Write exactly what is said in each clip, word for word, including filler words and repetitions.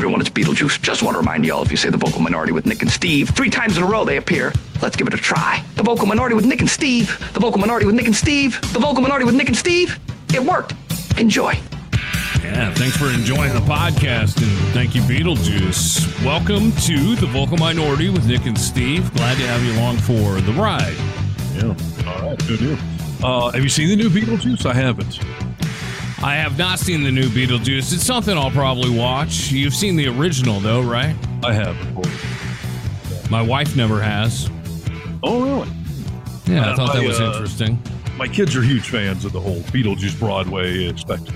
everyone, it's Beetlejuice. Just want to remind y'all, if you say the Vocal Minority with Nick and Steve, three times in a row they appear. Let's give it a try. The Vocal Minority with Nick and Steve. The Vocal Minority with Nick and Steve. The Vocal Minority with Nick and Steve. It worked. Enjoy. Yeah, thanks for enjoying the podcast, and thank you, Beetlejuice. Welcome to the Vocal Minority with Nick and Steve. Glad to have you along for the ride. Yeah, all right, good deal. Uh, have you seen the new Beetlejuice? I haven't. I have not seen the new Beetlejuice. It's something I'll probably watch. You've seen the original, though, right? I have, of course. My wife never has. Oh, really? Yeah, I uh, thought that my, was uh, interesting. My kids are huge fans of the whole Beetlejuice Broadway spectacle.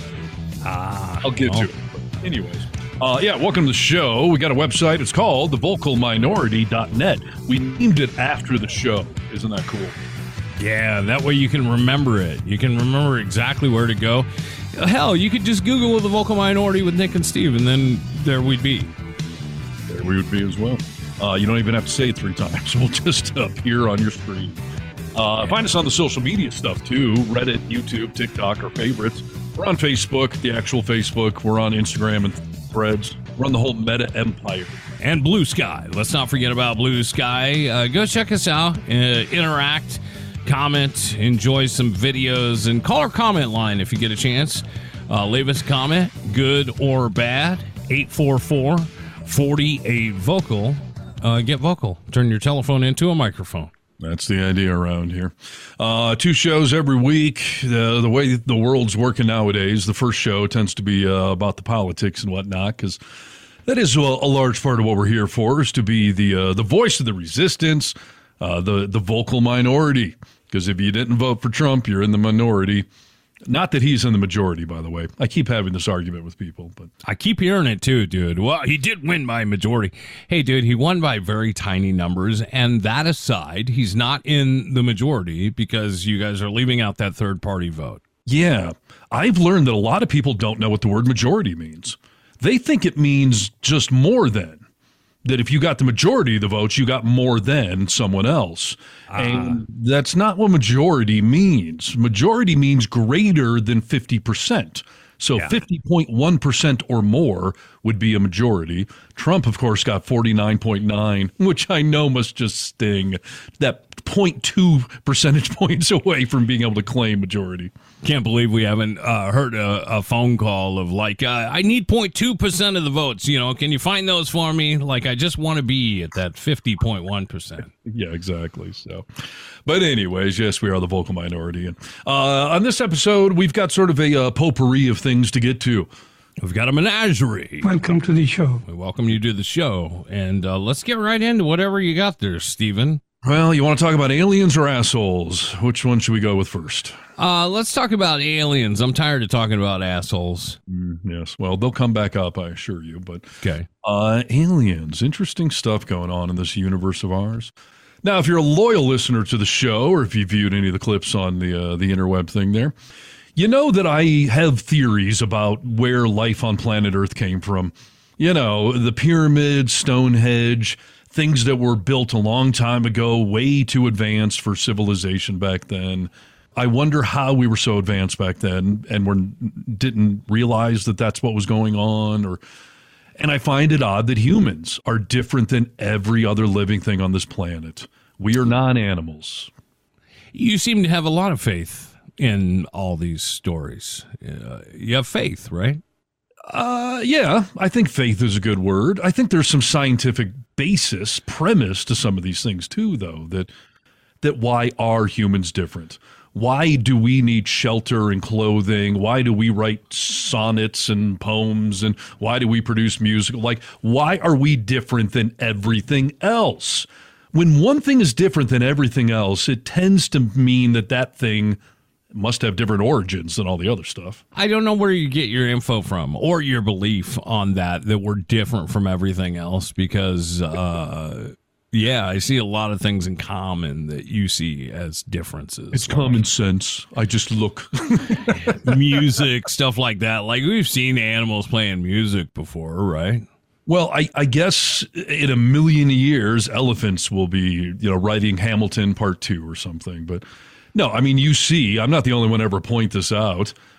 Ah, I'll get well. to it. But anyways, uh, yeah, welcome to the show. We got a website. It's called the vocal minority dot net. We named it after the show. Isn't that cool? Yeah, that way you can remember it. You can remember exactly where to go. Hell, you could just Google the Vocal Minority with Nick and Steve, and then there we'd be. There we would be as well. Uh, you don't even have to say it three times. We'll just appear on your screen. Uh, yeah. Find us on the social media stuff, too. Reddit, YouTube, TikTok, our favorites. We're on Facebook, the actual Facebook. We're on Instagram and Threads. We're on the whole Meta empire. And Blue Sky. Let's not forget about Blue Sky. Uh, go check us out. Uh, interact. Comment, enjoy some videos, and call our comment line if you get a chance. Uh, leave us a comment, good or bad. eight four four, four eight, vocal. Uh, get vocal. Turn your telephone into a microphone. That's the idea around here. Uh, two shows every week. Uh, the way the world's working nowadays, the first show tends to be uh, about the politics and whatnot, because that is a, a large part of what we're here for, is to be the uh, the voice of the resistance, uh, the the vocal minority. Because if you didn't vote for Trump, you're in the minority. Not that he's in the majority, by the way. I keep having this argument with people, but I keep hearing it too, dude. Well, he did win by majority. Hey, dude, he won by very tiny numbers. And that aside, he's not in the majority because you guys are leaving out that third party vote. Yeah, I've learned that a lot of people don't know what the word majority means. They think it means just more than. That if you got the majority of the votes, you got more than someone else. Uh, and that's not what majority means. Majority means greater than fifty percent. So yeah. fifty point one percent or more would be a majority. Trump, of course, got forty-nine point nine, which I know must just sting. That zero point two percentage points away from being able to claim majority. Can't believe we haven't uh, heard a, a phone call of like, uh, I need zero point two percent of the votes. You know, can you find those for me? Like, I just want to be at that fifty point one percent. Yeah, exactly. So, but anyways, yes, we are the vocal minority. And uh, on this episode, we've got sort of a uh, potpourri of things to get to. We've got a menagerie. Welcome to the show. We welcome you to the show. And uh, let's get right into whatever you got there, Stephen. Well, you want to talk about aliens or assholes? Which one should we go with first? Uh, let's talk about aliens. I'm tired of talking about assholes. Mm, yes. Well, they'll come back up, I assure you. But okay. Uh, aliens. Interesting stuff going on in this universe of ours. Now, if you're a loyal listener to the show, or if you viewed any of the clips on the uh, the interweb thing there, you know that I have theories about where life on planet Earth came from. You know, the pyramids, Stonehenge, things that were built a long time ago, way too advanced for civilization back then. I wonder how we were so advanced back then and we didn't realize that that's what was going on. Or, and I find it odd that humans are different than every other living thing on this planet. We are non-animals. You seem to have a lot of faith in all these stories. Uh, you have faith, right? Uh, yeah, I think faith is a good word. I think there's some scientific basis, premise to some of these things too, though, that that why are humans different? Why do we need shelter and clothing? Why do we write sonnets and poems? And why do we produce music? Like, why are we different than everything else? When one thing is different than everything else, it tends to mean that that thing must have different origins than all the other stuff. I don't know where you get your info from or your belief on that, that we're different from everything else because, uh, yeah, I see a lot of things in common that you see as differences. It's common sense. I just look. Music, stuff like that. Like we've seen animals playing music before, right? Well, I, I guess in a million years, elephants will be, you know, writing Hamilton Part Two or something. But no, I mean, you see, I'm not the only one to ever point this out.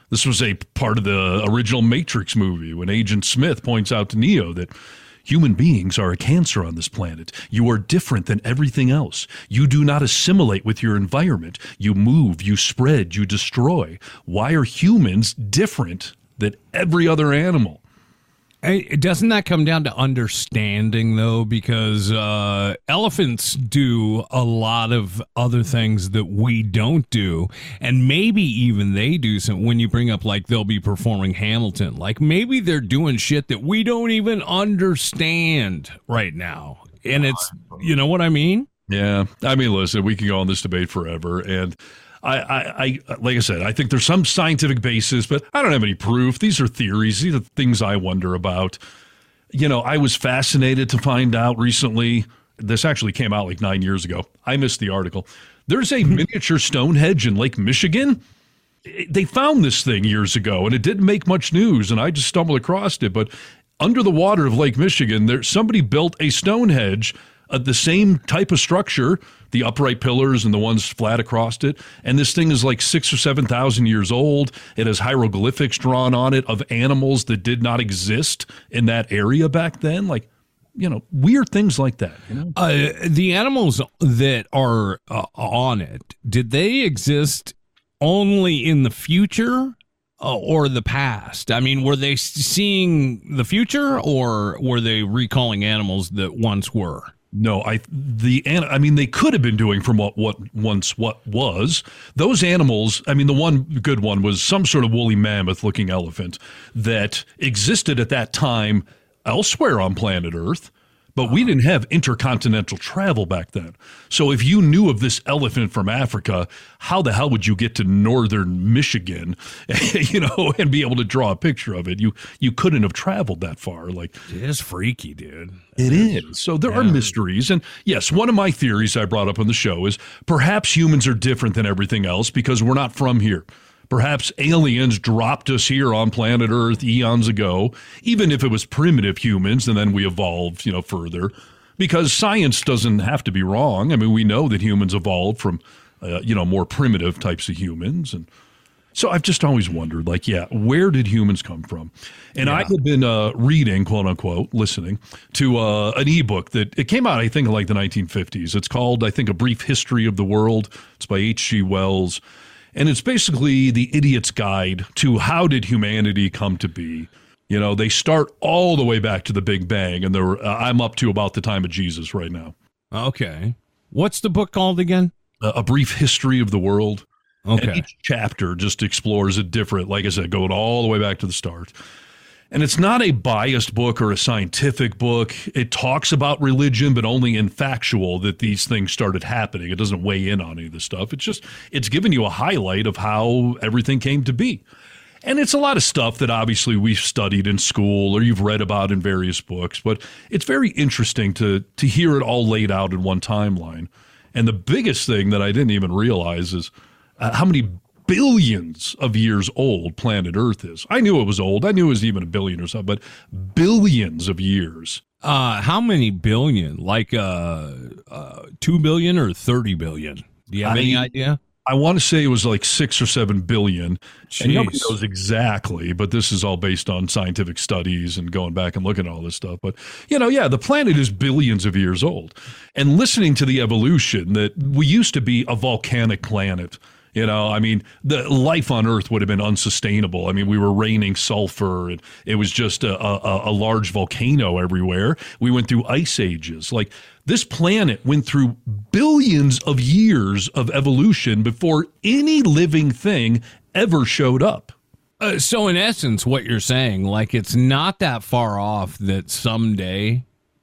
This was a part of the original Matrix movie when Agent Smith points out to Neo that human beings are a cancer on this planet. You are different than everything else. You do not assimilate with your environment. You move, you spread, you destroy. Why are humans different than every other animal? Hey, doesn't that come down to understanding, though? Because uh, elephants do a lot of other things that we don't do. And maybe even they do some, when you bring up, like, they'll be performing Hamilton. Like, maybe they're doing shit that we don't even understand right now. And it's, you know what I mean? Yeah. I mean, listen, we can go on this debate forever. And I, I, I, like I said, I think there's some scientific basis, but I don't have any proof. These are theories. These are things I wonder about. You know, I was fascinated to find out recently. This actually came out like nine years ago. I missed the article. There's a miniature Stonehenge in Lake Michigan. They found this thing years ago, and it didn't make much news, and I just stumbled across it. But under the water of Lake Michigan, there somebody built a Stonehenge, uh, the same type of structure, the upright pillars and the ones flat across it. And this thing is like six or seven thousand years old. It has hieroglyphics drawn on it of animals that did not exist in that area back then. Like, you know, weird things like that. You know? Uh, the animals that are uh, on it, did they exist only in the future uh, or the past? I mean, were they seeing the future, or were they recalling animals that once were? No, I the I mean they could have been doing from what what once what was. Those animals, I mean the one good one was some sort of woolly mammoth looking elephant that existed at that time elsewhere on planet Earth, but we didn't have intercontinental travel back then. So if you knew of this elephant from Africa, how the hell would you get to northern Michigan, you know, and be able to draw a picture of it? You you couldn't have traveled that far. Like, it is freaky, dude. It is. So there yeah. are mysteries. And yes, one of my theories I brought up on the show is perhaps humans are different than everything else because we're not from here. Perhaps aliens dropped us here on planet Earth eons ago, even if it was primitive humans, and then we evolved, you know, further. Because science doesn't have to be wrong. I mean, we know that humans evolved from, uh, you know, more primitive types of humans. And so I've just always wondered, like, yeah, where did humans come from? And yeah. I had been uh, reading, quote unquote, listening to uh, an ebook that it came out, I think, in like the nineteen fifties. It's called, I think, A Brief History of the World. It's by H G Wells. And it's basically the idiot's guide to how did humanity come to be. You know, they start all the way back to the Big Bang, and they're, uh, I'm up to about the time of Jesus right now. Okay. What's the book called again? Uh, A Brief History of the World. Okay. And each chapter just explores a different, like I said, going all the way back to the start. And it's not a biased book or a scientific book. It talks about religion, but only in factual that these things started happening. It doesn't weigh in on any of this stuff. It's just, it's giving you a highlight of how everything came to be. And it's a lot of stuff that obviously we've studied in school or you've read about in various books, but it's very interesting to to hear it all laid out in one timeline. And the biggest thing that I didn't even realize is uh, how many billions of years old planet Earth is. I knew it was old. I knew it was even a billion or something, but billions of years. Uh, how many billion? Like uh, uh, two billion or thirty billion? Do you have I, any idea? I want to say it was like six or seven billion. Jeez. And nobody knows exactly, but this is all based on scientific studies and going back and looking at all this stuff. But, you know, yeah, the planet is billions of years old. And listening to the evolution that we used to be a volcanic planet. You know, I mean, the life on Earth would have been unsustainable. I mean, we were raining sulfur, and it was just a, a, a large volcano everywhere. We went through ice ages. Like, this planet went through billions of years of evolution before any living thing ever showed up. Uh, so, in essence, what you're saying, like, it's not that far off that someday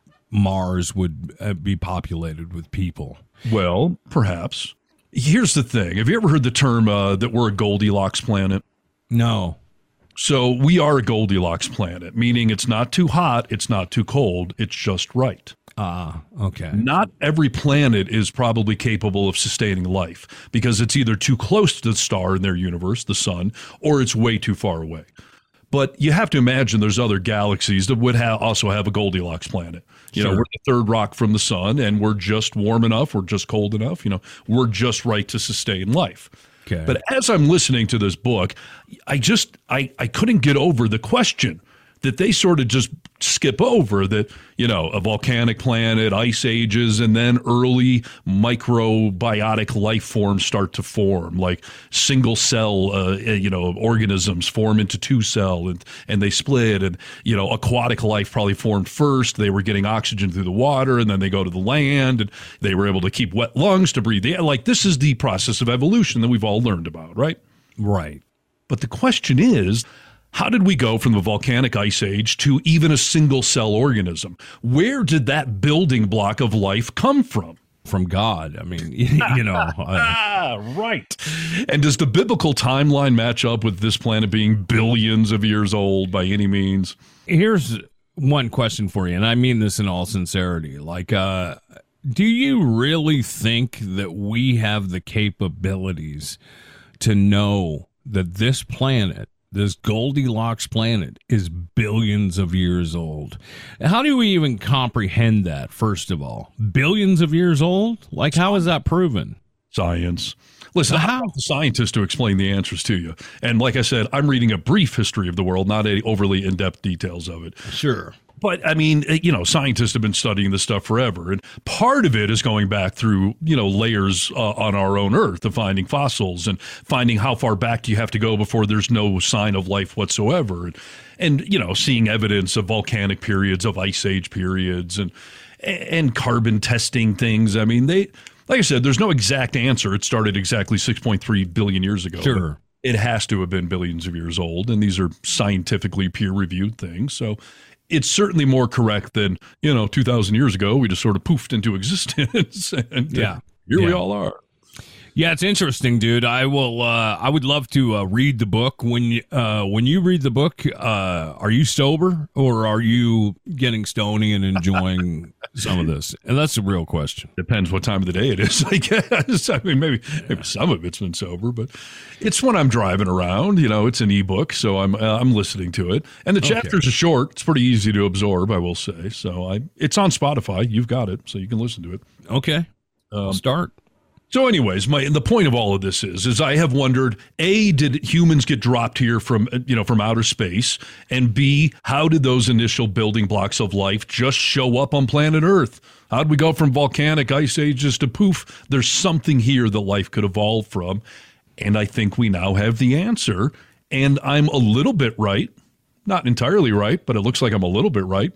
Mars would uh, be populated with people. Well, perhaps. Here's the thing. Have you ever heard the term uh, that we're a Goldilocks planet? No. So we are a Goldilocks planet, meaning it's not too hot, it's not too cold, it's just right. Ah, uh, okay. Not every planet is probably capable of sustaining life because it's either too close to the star in their universe, the sun, or it's way too far away. But you have to imagine there's other galaxies that would ha- also have a Goldilocks planet. You sure. know, we're the third rock from the sun, and we're just warm enough, we're just cold enough, you know, we're just right to sustain life. Okay. But as I'm listening to this book, I just I, I couldn't get over the question that they sort of just skip over, that, you know, a volcanic planet, ice ages, and then early microbiotic life forms start to form, like single cell, uh, you know, organisms form into two cell and, and they split. And, you know, aquatic life probably formed first. They were getting oxygen through the water, and then they go to the land, and they were able to keep wet lungs to breathe. Yeah, like, this is the process of evolution that we've all learned about, right? Right. But the question is, how did we go from the volcanic ice age to even a single cell organism? Where did that building block of life come from? From God. I mean, you know. Uh, ah, right. And does the biblical timeline match up with this planet being billions of years old by any means? Here's one question for you, and I mean this in all sincerity. Like, uh, do you really think that we have the capabilities to know that this planet, this Goldilocks planet, is billions of years old? How do we even comprehend that, first of all? Billions of years old? Like, how is that proven? Science. Listen, I want the scientists to explain the answers to you. And like I said, I'm reading a brief history of the world, not a overly in-depth details of it. Sure. But, I mean, you know, scientists have been studying this stuff forever. And part of it is going back through, you know, layers uh, on our own Earth of finding fossils and finding how far back do you have to go before there's no sign of life whatsoever. And, and you know, seeing evidence of volcanic periods, of ice age periods, and and carbon testing things. I mean, they, like I said, there's no exact answer. It started exactly six point three billion years ago. Sure. It has to have been billions of years old. And these are scientifically peer-reviewed things. So it's certainly more correct than, you know, two thousand years ago, we just sort of poofed into existence. And yeah. uh, here yeah. we all are. Yeah, it's interesting, dude. I will. Uh, I would love to uh, read the book. When you, uh, when you read the book, uh, are you sober or are you getting stony and enjoying some of this? And that's the real question. Depends what time of the day it is, I guess. I mean, maybe maybe some of it's been sober, but it's when I'm driving around. You know, it's an ebook, so I'm uh, I'm listening to it, and the chapters Okay. are short. It's pretty easy to absorb, I will say. So I, it's on Spotify. You've got it, so you can listen to it. Okay, Um, start. So anyways, my the point of all of this is, is I have wondered, A, did humans get dropped here from, you know, from outer space? And B, how did those initial building blocks of life just show up on planet Earth? How'd we go from volcanic ice ages to poof, there's something here that life could evolve from? And I think we now have the answer. And I'm a little bit right. Not entirely right, but it looks like I'm a little bit right.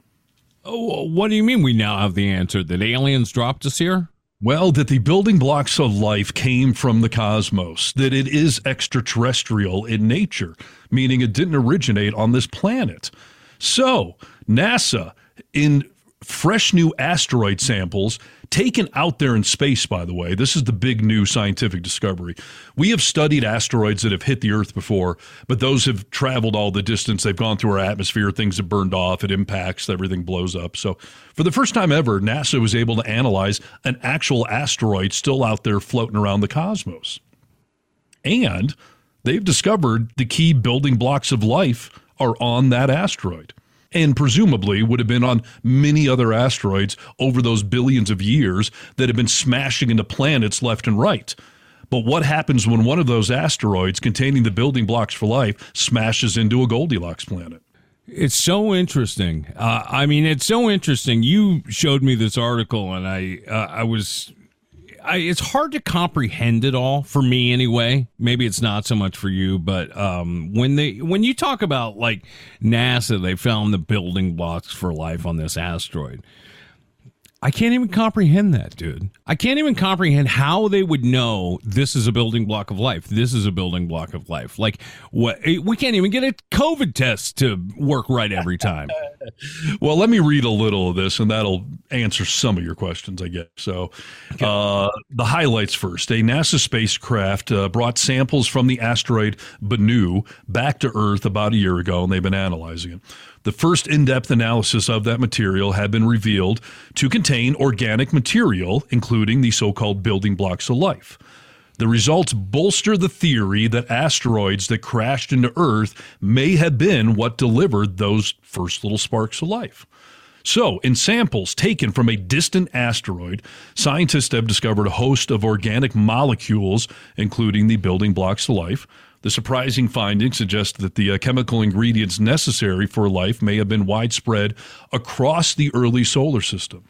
Oh, what do you mean we now have the answer? That aliens dropped us here? Well, that the building blocks of life came from the cosmos, that it is extraterrestrial in nature, meaning it didn't originate on this planet. So, NASA, in fresh new asteroid samples taken out there in space, by the way, this is the big new scientific discovery. We have studied asteroids that have hit the Earth before, but those have traveled all the distance. They've gone through our atmosphere. Things have burned off. It impacts. Everything blows up. So for the first time ever, NASA was able to analyze an actual asteroid still out there floating around the cosmos. And they've discovered the key building blocks of life are on that asteroid, and presumably would have been on many other asteroids over those billions of years that have been smashing into planets left and right. But what happens when one of those asteroids containing the building blocks for life smashes into a Goldilocks planet? It's so interesting. Uh, I mean, it's so interesting. You showed me this article, and I, uh, I was, I, it's hard to comprehend it all for me, anyway. Maybe it's not so much for you, but um, when they, when you talk about like NASA, they found the building blocks for life on this asteroid. I can't even comprehend that, dude. I can't even comprehend how they would know this is a building block of life. This is a building block of life. Like, what? We can't even get a COVID test to work right every time. Well, let me read a little of this, and that'll answer some of your questions, I guess. So, uh, the highlights first. A NASA spacecraft uh, brought samples from the asteroid Bennu back to Earth about a year ago, and they've been analyzing it. The first in-depth analysis of that material had been revealed to contain organic material, including the so-called building blocks of life. The results bolster the theory that asteroids that crashed into Earth may have been what delivered those first little sparks of life. So, in samples taken from a distant asteroid, scientists have discovered a host of organic molecules, including the building blocks of life. The surprising findings suggest that the uh, chemical ingredients necessary for life may have been widespread across the early solar system.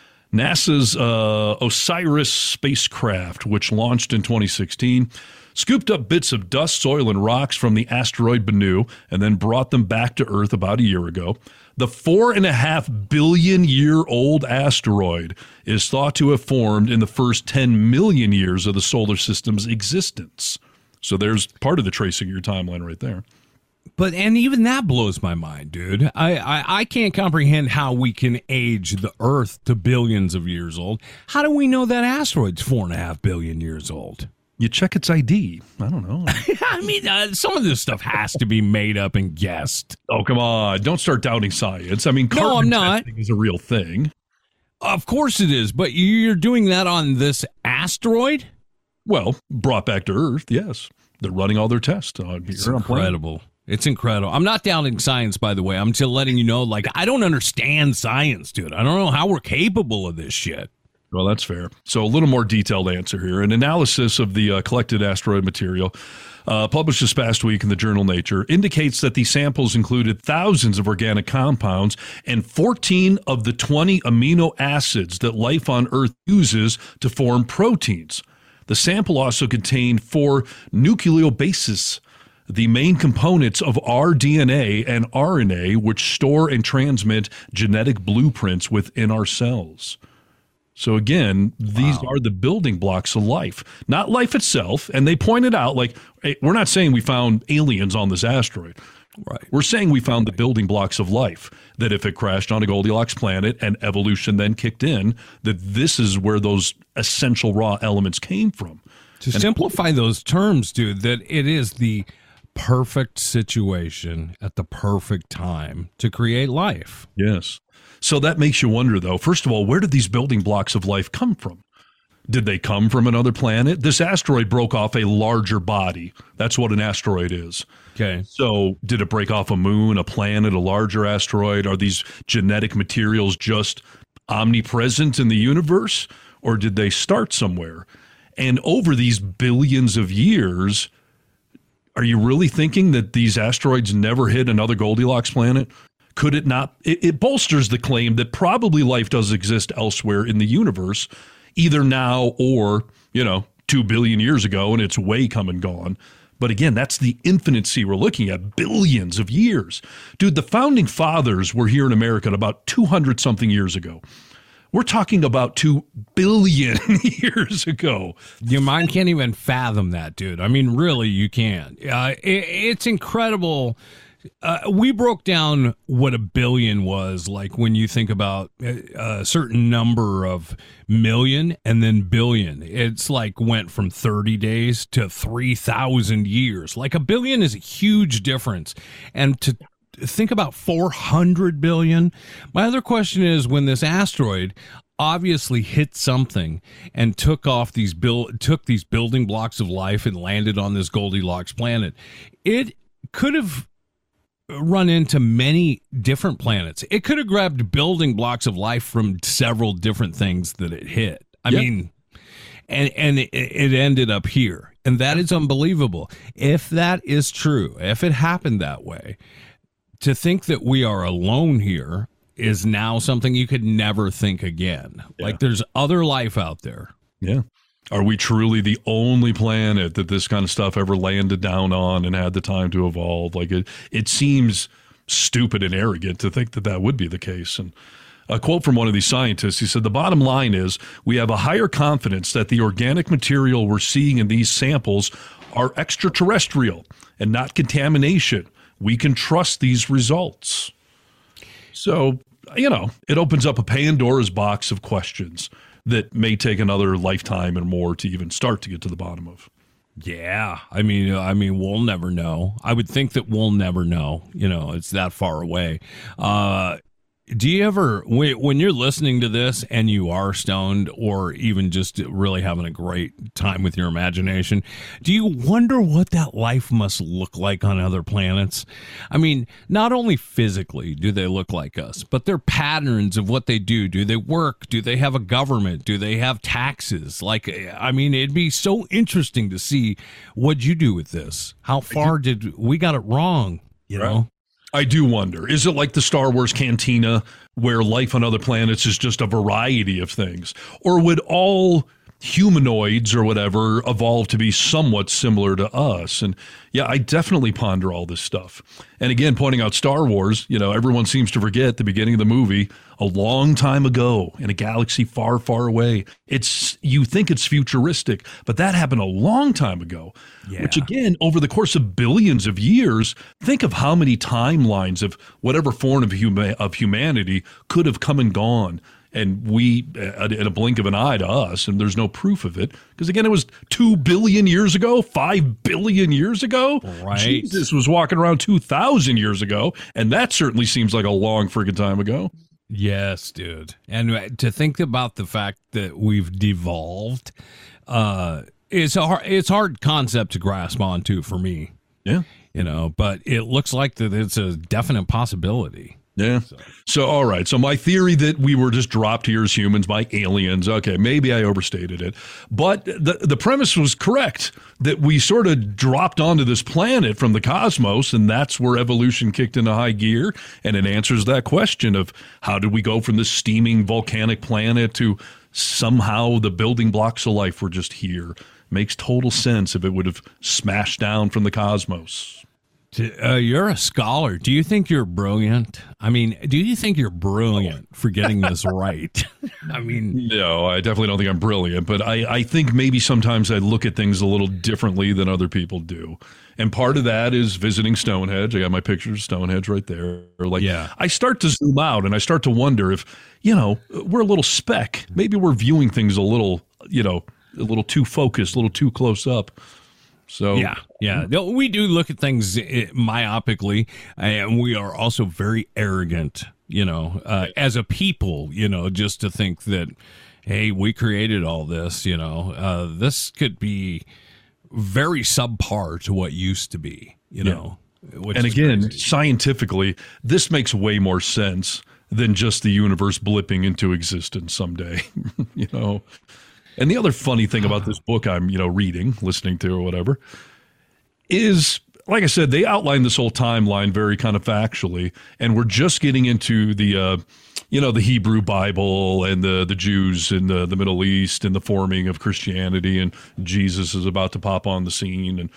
NASA's uh, OSIRIS spacecraft, which launched in twenty sixteen, scooped up bits of dust, soil, and rocks from the asteroid Bennu and then brought them back to Earth about a year ago. The four and a half billion year old asteroid is thought to have formed in the first ten million years of the solar system's existence. So there's part of the tracing your timeline right there. But, and even that blows my mind, dude. I, I, I can't comprehend how we can age the Earth to billions of years old. How do we know that asteroid's four and a half billion years old? You check its I D. I don't know. I mean, uh, some of this stuff has to be made up and guessed. Oh, come on. Don't start doubting science. I mean, no, carbon I'm not. testing is a real thing. Of course it is, but you're doing that on this asteroid? Well, brought back to Earth, yes. They're running all their tests on here. It's incredible. It's incredible. I'm not doubting science, by the way. I'm just letting you know, like, I don't understand science, dude. I don't know how we're capable of this shit. Well, that's fair. So a little more detailed answer here. An analysis of the uh, collected asteroid material uh, published this past week in the journal Nature indicates that the samples included thousands of organic compounds and fourteen of the twenty amino acids that life on Earth uses to form proteins. The sample also contained four nucleobases, the main components of our D N A and R N A, which store and transmit genetic blueprints within our cells. So again, these wow. are the building blocks of life, not life itself. And they pointed out, like, hey, we're not saying we found aliens on this asteroid. Right. We're saying we found the building blocks of life, that if it crashed on a Goldilocks planet and evolution then kicked in, that this is where those essential raw elements came from. To and simplify those terms, dude, that it is the perfect situation at the perfect time to create life. Yes. So that makes you wonder, though, first of all, where did these building blocks of life come from? Did they come from another planet? This asteroid broke off a larger body. That's what an asteroid is. Okay. So did it break off a moon, a planet, a larger asteroid? Are these genetic materials just omnipresent in the universe? Or did they start somewhere? And over these billions of years, are you really thinking that these asteroids never hit another Goldilocks planet? Could it not? It, it bolsters the claim that probably life does exist elsewhere in the universe, either now or, you know, two billion years ago, and it's way come and gone. But again, that's the infinity we're looking at, billions of years. Dude, the founding fathers were here in America about two hundred something years ago. We're talking about two billion years ago. Your mind can't even fathom that, dude. I mean, really, you can't. Uh, it, it's incredible. Uh, we broke down what a billion was like when you think about a certain number of million and then billion. It's like went from thirty days to three thousand years. Like a billion is a huge difference. And to think about four hundred billion. My other question is, when this asteroid obviously hit something and took off these build, took these building blocks of life and landed on this Goldilocks planet, it could have run into many different planets. It could have grabbed building blocks of life from several different things that it hit. I yep. mean, and and it, it ended up here. And that is unbelievable. If that is true, if it happened that way, to think that we are alone here is now something you could never think again. Yeah. Like there's other life out there. Yeah. Are we truly the only planet that this kind of stuff ever landed down on and had the time to evolve? Like it, it seems stupid and arrogant to think that that would be the case. And a quote from one of these scientists, he said, the bottom line is we have a higher confidence that the organic material we're seeing in these samples are extraterrestrial and not contamination. We can trust these results. So, you know, it opens up a Pandora's box of questions that may take another lifetime and more to even start to get to the bottom of. Yeah, I mean, I mean, we'll never know. I would think that we'll never know. You know, it's that far away. Uh, do you ever, when, when you're listening to this and you are stoned or even just really having a great time with your imagination, do you wonder what that life must look like on other planets? I mean, not only physically do they look like us, but their patterns of what they do. Do they work? Do they have a government? Do they have taxes? Like, I mean, it'd be so interesting to see what you do with this. How far did we got it wrong, you know? I do wonder, is it like the Star Wars cantina where life on other planets is just a variety of things? Or would all humanoids or whatever evolve to be somewhat similar to us? And yeah, I definitely ponder all this stuff. And again, pointing out Star Wars, you know, everyone seems to forget the beginning of the movie, a long time ago in a galaxy far, far away. It's, you think it's futuristic, but that happened a long time ago, yeah. Which again, over the course of billions of years, think of how many timelines of whatever form of, huma- of humanity could have come and gone. And we, uh, in a blink of an eye to us, and there's no proof of it. Because again, it was two billion years ago, five billion years ago. Right. Jesus was walking around two thousand years ago. And that certainly seems like a long freaking time ago. Yes, dude. And to think about the fact that we've devolved, uh, it's a hard, it's hard concept to grasp onto for me. Yeah. You know, but it looks like that it's a definite possibility. Yeah. So. so, all right. So my theory that we were just dropped here as humans by aliens, okay, maybe I overstated it. But the, the premise was correct, that we sort of dropped onto this planet from the cosmos, and that's where evolution kicked into high gear. And it answers that question of how did we go from this steaming volcanic planet to somehow the building blocks of life were just here. Makes total sense if it would have smashed down from the cosmos. Uh, you're a scholar. Do you think you're brilliant? I mean, do you think you're brilliant for getting this right? I mean, no, I definitely don't think I'm brilliant, but I, I think maybe sometimes I look at things a little differently than other people do. And part of that is visiting Stonehenge. I got my picture of Stonehenge right there. Or like, yeah. I start to zoom out and I start to wonder if, you know, we're a little speck. Maybe we're viewing things a little, you know, a little too focused, a little too close up. So yeah, yeah, we do look at things myopically, and we are also very arrogant, you know, uh, as a people, you know, just to think that, hey, we created all this, you know, uh, this could be very subpar to what used to be, you know. Yeah. And again, crazy. Scientifically, this makes way more sense than just the universe blipping into existence someday, you know. And the other funny thing about this book I'm, you know, reading, listening to or whatever, is, like I said, they outline this whole timeline very kind of factually, and we're just getting into the, uh, you know, the Hebrew Bible and the, the Jews in the, the Middle East and the forming of Christianity, and Jesus is about to pop on the scene. And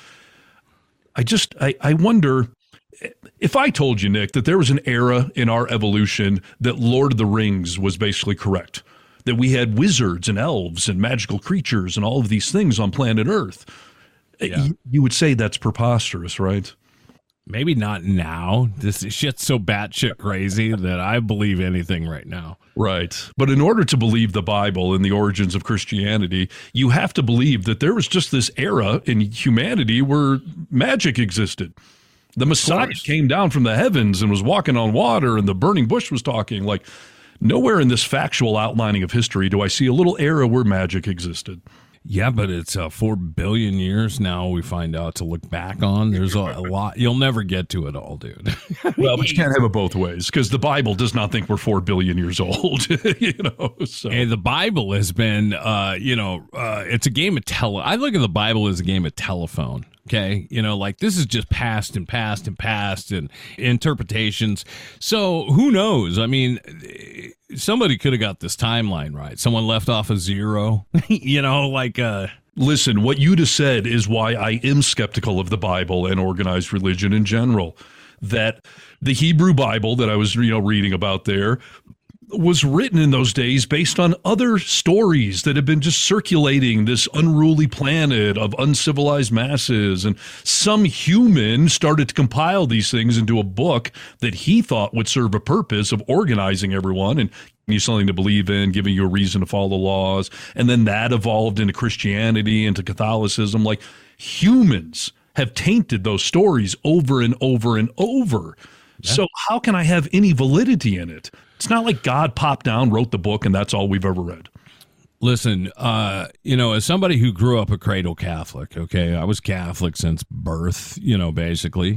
I just, I, I wonder, if I told you, Nick, that there was an era in our evolution that Lord of the Rings was basically correct, that we had wizards and elves and magical creatures and all of these things on planet Earth, yeah. you, you would say that's preposterous, right? Maybe not now. This shit's so batshit crazy that I believe anything right now. Right. But in order to believe the Bible and the origins of Christianity, you have to believe that there was just this era in humanity where magic existed. The Messiah came down from the heavens and was walking on water, and the burning bush was talking. Like, nowhere in this factual outlining of history do I see a little era where magic existed. Yeah, but it's uh, four billion years now, we find out, to look back on. There's a, a lot. You'll never get to it all, dude. Well, but you can't have it both ways, because the Bible does not think we're four billion years old. you know, so. And the Bible has been, uh, you know, uh, it's a game of tele. I look at the Bible as a game of telephone. Okay, you know, like this is just past and past and past and interpretations. So who knows? I mean, somebody could have got this timeline right. Someone left off a zero, you know, like. Uh, Listen, what you just said is why I am skeptical of the Bible and organized religion in general. That the Hebrew Bible that I was, you know, reading about there was written in those days based on other stories that had been just circulating this unruly planet of uncivilized masses. And some human started to compile these things into a book that he thought would serve a purpose of organizing everyone and giving you something to believe in, giving you a reason to follow the laws. And then that evolved into Christianity, into Catholicism. Like, humans have tainted those stories over and over and over. So how can I have any validity in it? It's not like God popped down, wrote the book, and that's all we've ever read. Listen, uh, you know, as somebody who grew up a cradle Catholic, okay, I was Catholic since birth, you know, basically.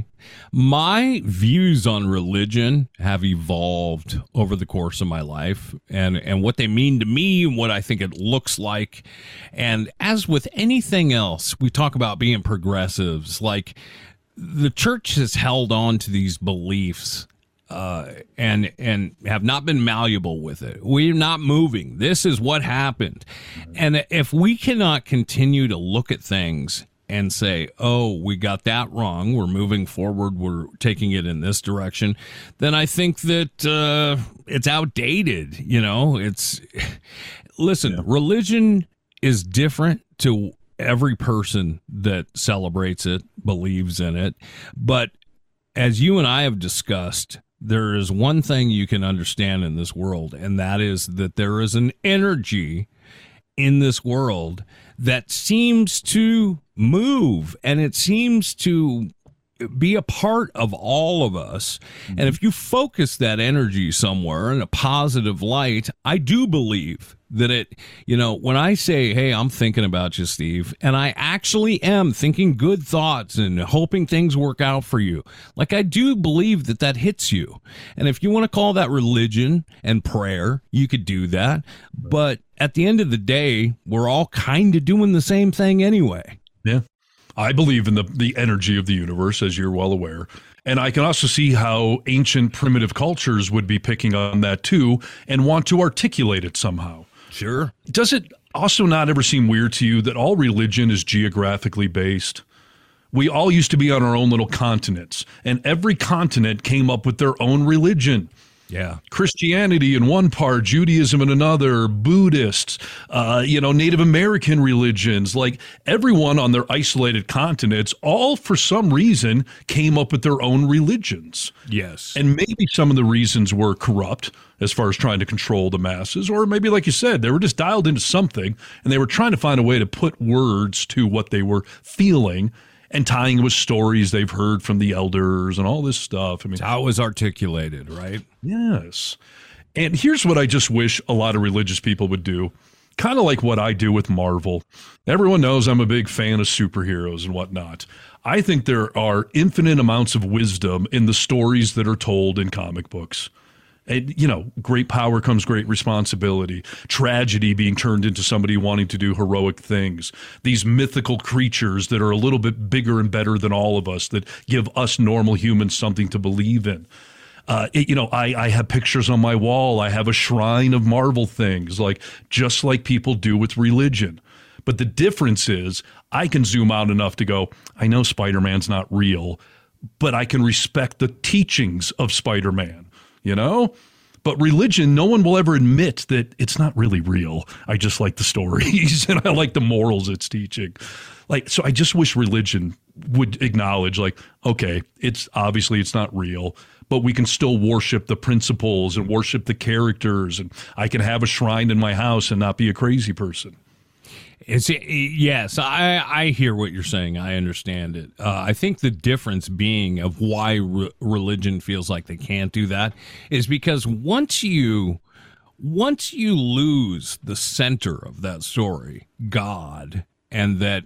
My views on religion have evolved over the course of my life and, and what they mean to me and what I think it looks like. And as with anything else, we talk about being progressives, like the church has held on to these beliefs Uh, and and have not been malleable with it. We're not moving. This is what happened. And if we cannot continue to look at things and say, oh, we got that wrong, we're moving forward, we're taking it in this direction, then I think that uh, it's outdated. You know, it's, listen, yeah. Religion is different to every person that celebrates it, believes in it. But as you and I have discussed, there is one thing you can understand in this world, and that is that there is an energy in this world that seems to move, and it seems to be a part of all of us. Mm-hmm. And if you focus that energy somewhere in a positive light, I do believe that it, you know, when I say, hey, I'm thinking about you, Steve, and I actually am thinking good thoughts and hoping things work out for you, like I do believe that that hits you. And if you want to call that religion and prayer, you could do that. But at the end of the day, we're all kind of doing the same thing anyway. Yeah. I believe in the, the energy of the universe, as you're well aware. And I can also see how ancient primitive cultures would be picking on that too and want to articulate it somehow. Sure. Does it also not ever seem weird to you that all religion is geographically based? We all used to be on our own little continents, and every continent came up with their own religion. Yeah. Christianity in one part, Judaism in another, Buddhists, uh, you know, Native American religions, like everyone on their isolated continents, all for some reason came up with their own religions. Yes. And maybe some of the reasons were corrupt as far as trying to control the masses, or maybe, like you said, they were just dialed into something and they were trying to find a way to put words to what they were feeling and tying with stories they've heard from the elders and all this stuff. I mean, it's how it was articulated, right? Yes. And here's what I just wish a lot of religious people would do, kind of like what I do with Marvel. Everyone knows I'm a big fan of superheroes and whatnot. I think there are infinite amounts of wisdom in the stories that are told in comic books. And, you know, great power comes great responsibility, tragedy being turned into somebody wanting to do heroic things, these mythical creatures that are a little bit bigger and better than all of us, that give us normal humans something to believe in. Uh, it, you know, I, I have pictures on my wall. I have a shrine of Marvel things, like just like people do with religion. But the difference is I can zoom out enough to go, I know Spider-Man's not real, but I can respect the teachings of Spider-Man. You know, but religion, no one will ever admit that it's not really real. I just like the stories and I like the morals it's teaching. Like, so I just wish religion would acknowledge, like, okay, it's obviously it's not real, but we can still worship the principles and worship the characters. And I can have a shrine in my house and not be a crazy person. It's, yes, I, I hear what you're saying. I understand it. Uh, I think the difference being of why re- religion feels like they can't do that is because once you once you lose the center of that story, God, and that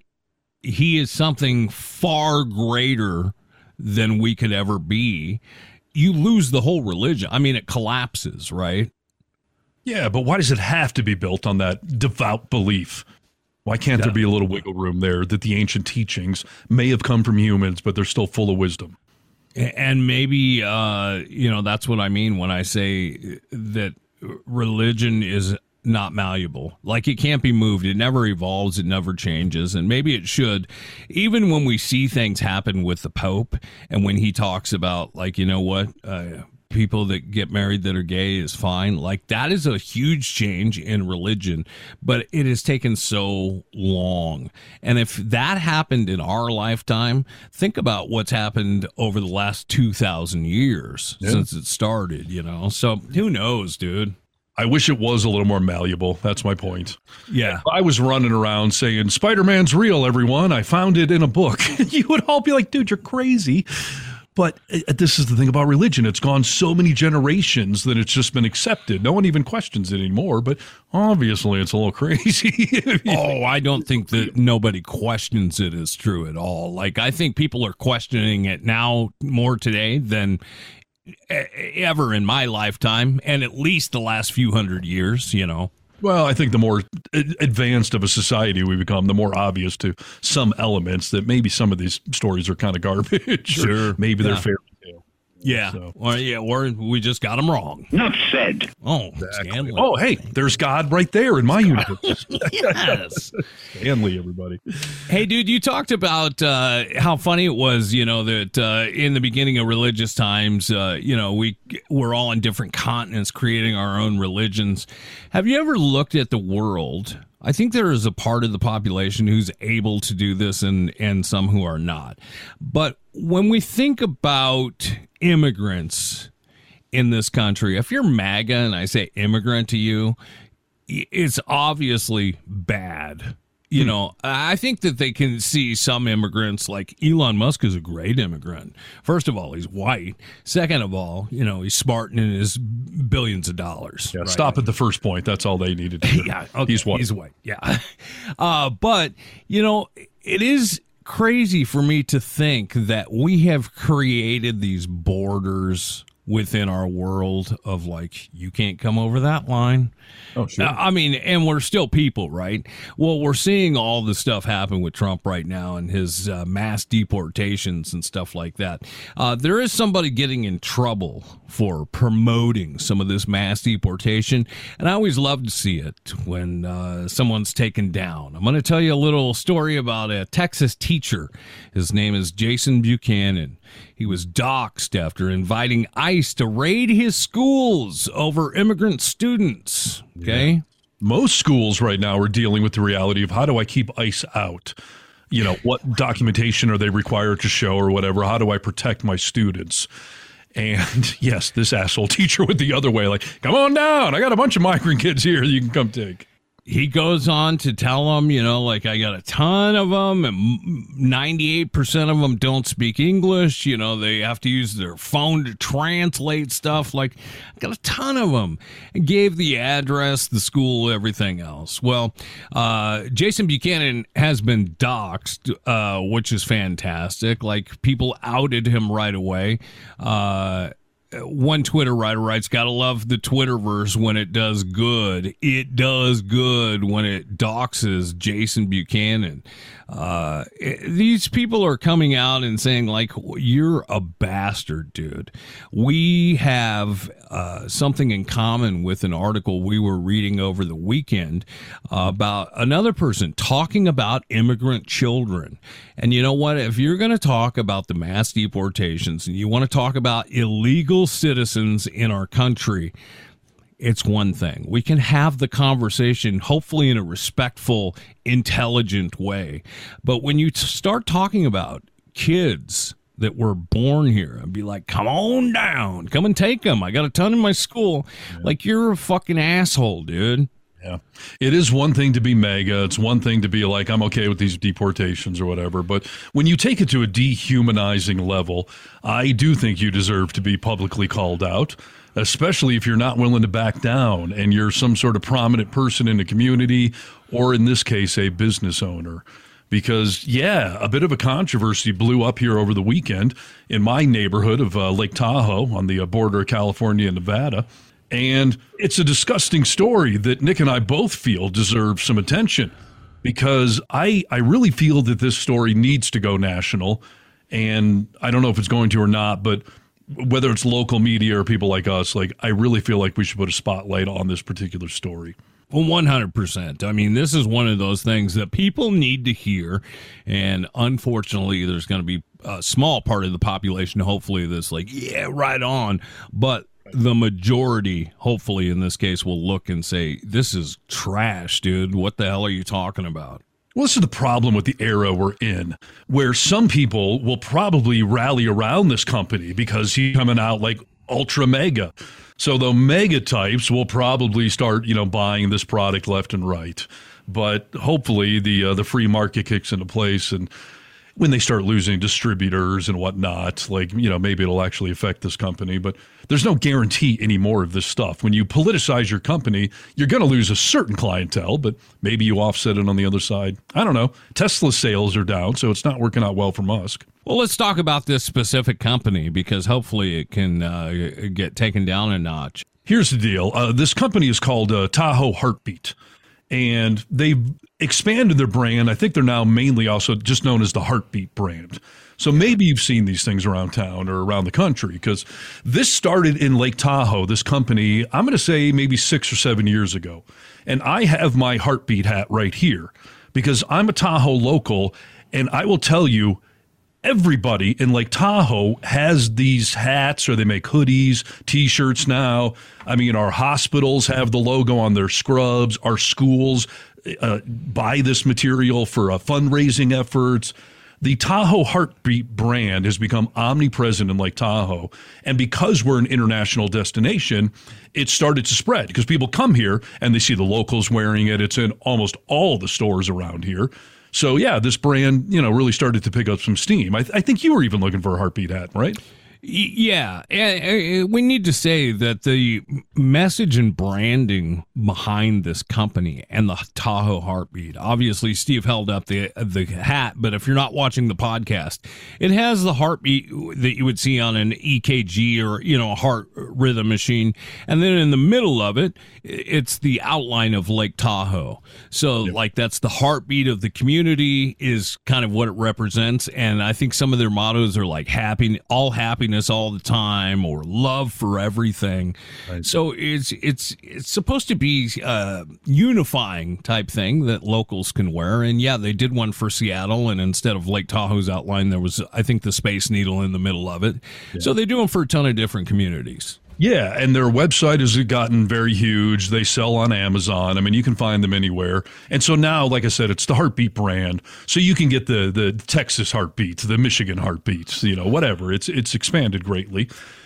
he is something far greater than we could ever be, you lose the whole religion. I mean, it collapses, right? Yeah, but why does it have to be built on that devout belief? Why can't yeah. there be a little wiggle room there that the ancient teachings may have come from humans, but they're still full of wisdom? And maybe, uh, you know, that's what I mean when I say that religion is not malleable. Like, it can't be moved. It never evolves. It never changes. And maybe it should. Even when we see things happen with the Pope and when he talks about, like, you know what, uh, people that get married that are gay is fine. Like, that is a huge change in religion, but it has taken so long. And if that happened in our lifetime, think about what's happened over the last two thousand years yeah. since it started, you know? So who knows, dude? I wish it was a little more malleable. That's my point. Yeah. If I was running around saying, Spider-Man's real, everyone, I found it in a book, you would all be like, dude, you're crazy. But uh, this is the thing about religion. It's gone so many generations that it's just been accepted. No one even questions it anymore, but obviously it's a little crazy. Oh, I don't think that nobody questions it as true at all. Like, I think people are questioning it now more today than ever in my lifetime, and at least the last few hundred years, you know. Well, I think the more advanced of a society we become, the more obvious to some elements that maybe some of these stories are kind of garbage. Sure. Or maybe they're Yeah. fairy tale. Yeah. So. Or, yeah, or we just got them wrong. Not said. Oh, Exactly. Stanley. Oh, hey, there's God right there in my universe. Yes. Stanley, everybody. Hey, dude, you talked about uh, how funny it was, you know, that uh, in the beginning of religious times, uh, you know, we we're all on different continents creating our own religions. Have you ever looked at the world? I think there is a part of the population who's able to do this and, and some who are not. But when we think about immigrants in this country, if you're MAGA and I say immigrant to you, it's obviously bad. You know, I think that they can see some immigrants, like Elon Musk is a great immigrant. First of all, he's white. Second of all, you know, he's smart and his billions of dollars. Yeah, right? Stop at the first point. That's all they needed to do. Yeah, okay, He's white. He's white. Yeah. Uh, but, you know, it is crazy for me to think that we have created these borders within our world of like, you can't come over that line. Oh, sure. Uh, I mean, and we're still people, right? Well, we're seeing all the stuff happen with Trump right now and his uh, mass deportations and stuff like that. Uh, there is somebody getting in trouble for promoting some of this mass deportation, and I always love to see it when uh, someone's taken down. I'm going to tell you a little story about a Texas teacher. His name is Jason Buchanan. He was doxxed after inviting ICE to raid his schools over immigrant students. Okay. Yeah. Most schools right now are dealing with the reality of how do I keep ICE out? You know, what documentation are they required to show or whatever? How do I protect my students? And yes, this asshole teacher went the other way, like, come on down. I got a bunch of migrant kids here you can come take. He goes on to tell them, you know, like, I got a ton of them, and ninety-eight percent of them don't speak English. You know, they have to use their phone to translate stuff. Like, I got a ton of them. And gave the address, the school, everything else. Well, uh, Jason Buchanan has been doxxed, uh, which is fantastic. Like, people outed him right away. Uh One Twitter writer writes, gotta love the Twitterverse when it does good. It does good when it doxes Jason Buchanan. Uh, it, these people are coming out and saying, like, you're a bastard, dude. We have uh, something in common with an article we were reading over the weekend uh, about another person talking about immigrant children. And you know what? If you're going to talk about the mass deportations and you want to talk about illegal citizens in our country, it's one thing. We can have the conversation, hopefully in a respectful, intelligent way. But when you t- start talking about kids that were born here and be like, come on down, come and take them. I got a ton in my school. Yeah. Like, you're a fucking asshole, dude. Yeah. It is one thing to be mega. It's one thing to be like, I'm okay with these deportations or whatever. But when you take it to a dehumanizing level, I do think you deserve to be publicly called out, especially if you're not willing to back down and you're some sort of prominent person in the community, or in this case, a business owner. Because, yeah, a bit of a controversy blew up here over the weekend in my neighborhood of uh, Lake Tahoe on the border of California and Nevada. And it's a disgusting story that Nick and I both feel deserves some attention, because I, I really feel that this story needs to go national. And I don't know if it's going to or not, but whether it's local media or people like us, like, I really feel like we should put a spotlight on this particular story. Well, one hundred percent. I mean, this is one of those things that people need to hear. And unfortunately, there's going to be a small part of the population, hopefully, that's like, yeah, right on. But the majority, hopefully in this case, will look and say, this is trash, dude. What the hell are you talking about? Well, this is the problem with the era we're in, where some people will probably rally around this company because he's coming out like ultra mega. So the mega types will probably start, you know, buying this product left and right. But hopefully the uh, the free market kicks into place, and when they start losing distributors and whatnot, like, you know, maybe it'll actually affect this company, but there's no guarantee anymore of this stuff. When you politicize your company, you're going to lose a certain clientele, but maybe you offset it on the other side. I don't know. Tesla sales are down, so it's not working out well for Musk. Well, let's talk about this specific company because hopefully it can uh, get taken down a notch. Here's the deal. Uh, this company is called uh, Tahoe Heartbeat, and they've expanded their brand. I think they're now mainly also just known as the Heartbeat brand. So maybe you've seen these things around town or around the country, because this started in Lake Tahoe, this company, I'm going to say maybe six or seven years ago. And I have my Heartbeat hat right here because I'm a Tahoe local, and I will tell you, everybody in Lake Tahoe has these hats, or they make hoodies, T-shirts now. I mean, our hospitals have the logo on their scrubs. Our schools uh, buy this material for uh, fundraising efforts. The Tahoe Heartbeat brand has become omnipresent in Lake Tahoe. And because we're an international destination, it started to spread because people come here and they see the locals wearing it. It's in almost all the stores around here. So, yeah, this brand, you know, really started to pick up some steam. I, th- I think you were even looking for a Heartbeat hat, right? Yeah, and we need to say that the message and branding behind this company and the Tahoe Heartbeat, obviously Steve held up the the hat, but if you're not watching the podcast, it has the heartbeat that you would see on an E K G or, you know, a heart rhythm machine. And then in the middle of it, it's the outline of Lake Tahoe. So yeah. like that's the heartbeat of the community is kind of what it represents. And I think some of their mottos are like happy, all happiness all the time, or love for everything. Right. So it's it's it's supposed to be a unifying type thing that locals can wear. And yeah, they did one for Seattle, and instead of Lake Tahoe's outline, there was, I think, the Space Needle in the middle of it. Yeah. So they do them for a ton of different communities. Yeah, and their website has gotten very huge. They sell on Amazon. I mean, you can find them anywhere. And so now, like I said, it's the Heartbeat brand. So you can get the the Texas Heartbeats, the Michigan Heartbeats, you know, whatever. It's it's expanded greatly.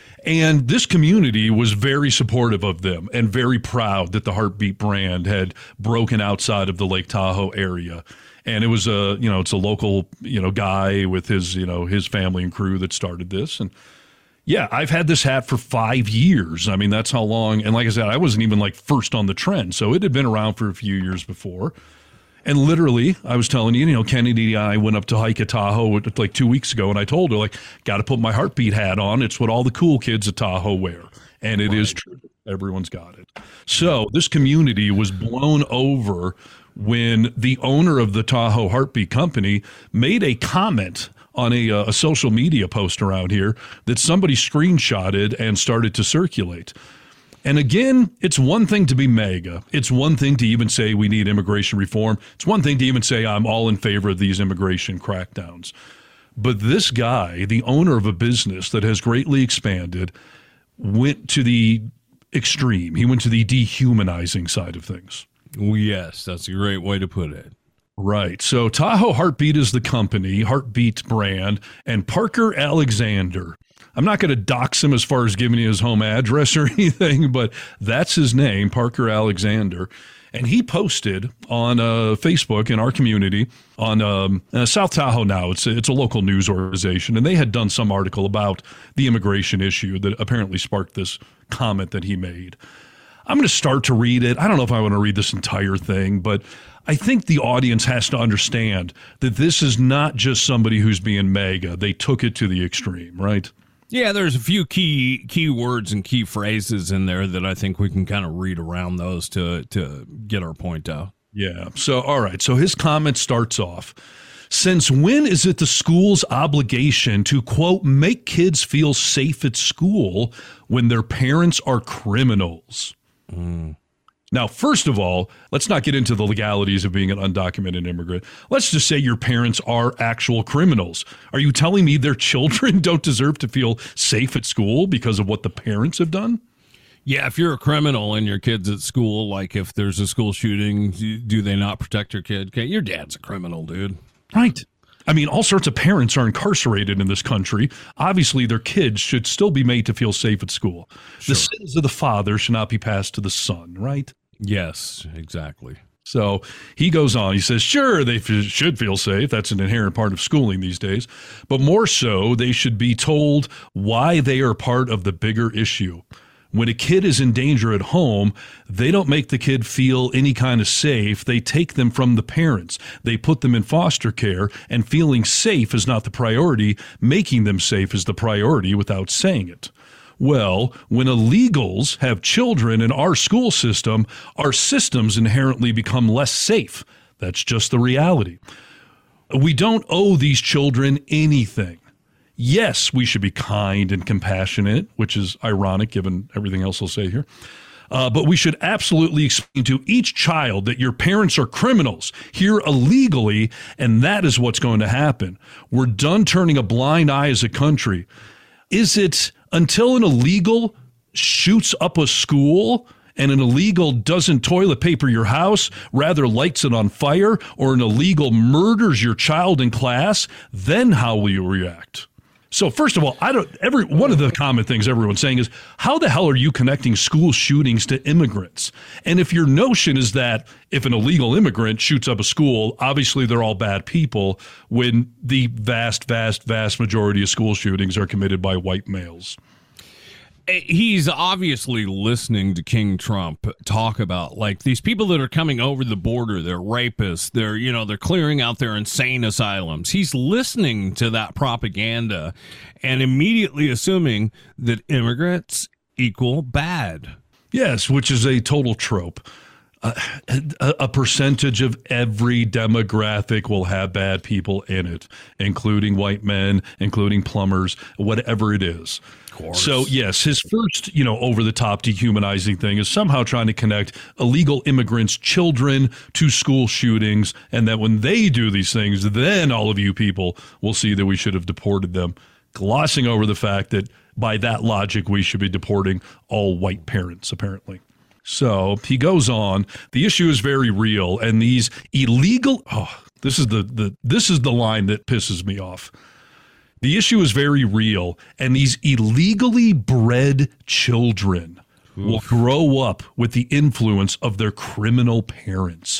And this community was very supportive of them and very proud that the Heartbeat brand had broken outside of the Lake Tahoe area. And it was a, you know, it's a local, you know, guy with his, you know, his family and crew that started this. And yeah, I've had this hat for five years. I mean, that's how long. And like I said, I wasn't even like first on the trend. So it had been around for a few years before. And literally, I was telling you, you know, Kennedy and I went up to hike at Tahoe like two weeks ago. And I told her, like, got to put my Heartbeat hat on. It's what all the cool kids at Tahoe wear. And it right. is true. Everyone's got it. So this community was blown over when the owner of the Tahoe Heartbeat company made a comment on a, uh, a social media post around here that somebody screenshotted and started to circulate. And again, it's one thing to be MAGA. It's one thing to even say we need immigration reform. It's one thing to even say I'm all in favor of these immigration crackdowns. But this guy, the owner of a business that has greatly expanded, went to the extreme. He went to the dehumanizing side of things. Yes, that's a great way to put it. Right. So Tahoe Heartbeat is the company, Heartbeat brand, and Parker Alexander. I'm not going to dox him as far as giving you his home address or anything, but that's his name, Parker Alexander. And he posted on uh, Facebook in our community on um, uh, South Tahoe Now. It's a, it's a local news organization, and they had done some article about the immigration issue that apparently sparked this comment that he made. I'm going to start to read it. I don't know if I want to read this entire thing, but I think the audience has to understand that this is not just somebody who's being MAGA. They took it to the extreme, right? Yeah, there's a few key key words and key phrases in there that I think we can kind of read around those to to get our point out. Yeah. So, all right. So his comment starts off, since when is it the school's obligation to, quote, make kids feel safe at school when their parents are criminals? Mm. Now, first of all, let's not get into the legalities of being an undocumented immigrant. Let's just say your parents are actual criminals. Are you telling me their children don't deserve to feel safe at school because of what the parents have done? Yeah, if you're a criminal and your kid's at school, like if there's a school shooting, do they not protect your kid? Okay, your dad's a criminal, dude. Right. I mean, all sorts of parents are incarcerated in this country. Obviously, their kids should still be made to feel safe at school. Sure. The sins of the father should not be passed to the son, right? Yes, exactly. So he goes on. He says, sure, they f- should feel safe. That's an inherent part of schooling these days. But more so, they should be told why they are part of the bigger issue. When a kid is in danger at home, they don't make the kid feel any kind of safe. They take them from the parents. They put them in foster care, and feeling safe is not the priority. Making them safe is the priority without saying it. Well, when illegals have children in our school system, our systems inherently become less safe. That's just the reality. We don't owe these children anything. Yes, we should be kind and compassionate, which is ironic given everything else I'll say here. Uh, but we should absolutely explain to each child that your parents are criminals here illegally, and that is what's going to happen. We're done turning a blind eye as a country. Is it until an illegal shoots up a school and an illegal doesn't toilet paper your house, rather lights it on fire, or an illegal murders your child in class, then how will you react? So first of all, I don't. Every one of the common things everyone's saying is, how the hell are you connecting school shootings to immigrants? And if your notion is that if an illegal immigrant shoots up a school, obviously they're all bad people, when the vast, vast, vast majority of school shootings are committed by white males. He's obviously listening to King Trump talk about, like, these people that are coming over the border, they're rapists, they're, you know, they're clearing out their insane asylums. He's listening to that propaganda and immediately assuming that immigrants equal bad. Yes, which is a total trope. Uh, a, a percentage of every demographic will have bad people in it, including white men, including plumbers, whatever it is. So, yes, his first, you know, over-the-top dehumanizing thing is somehow trying to connect illegal immigrants' children to school shootings, and that when they do these things, then all of you people will see that we should have deported them, glossing over the fact that by that logic, we should be deporting all white parents, apparently. So he goes on. The issue is very real, and these illegal oh, this is the, the this is the line that pisses me off. The issue is very real, and these illegally bred children Oof. will grow up with the influence of their criminal parents.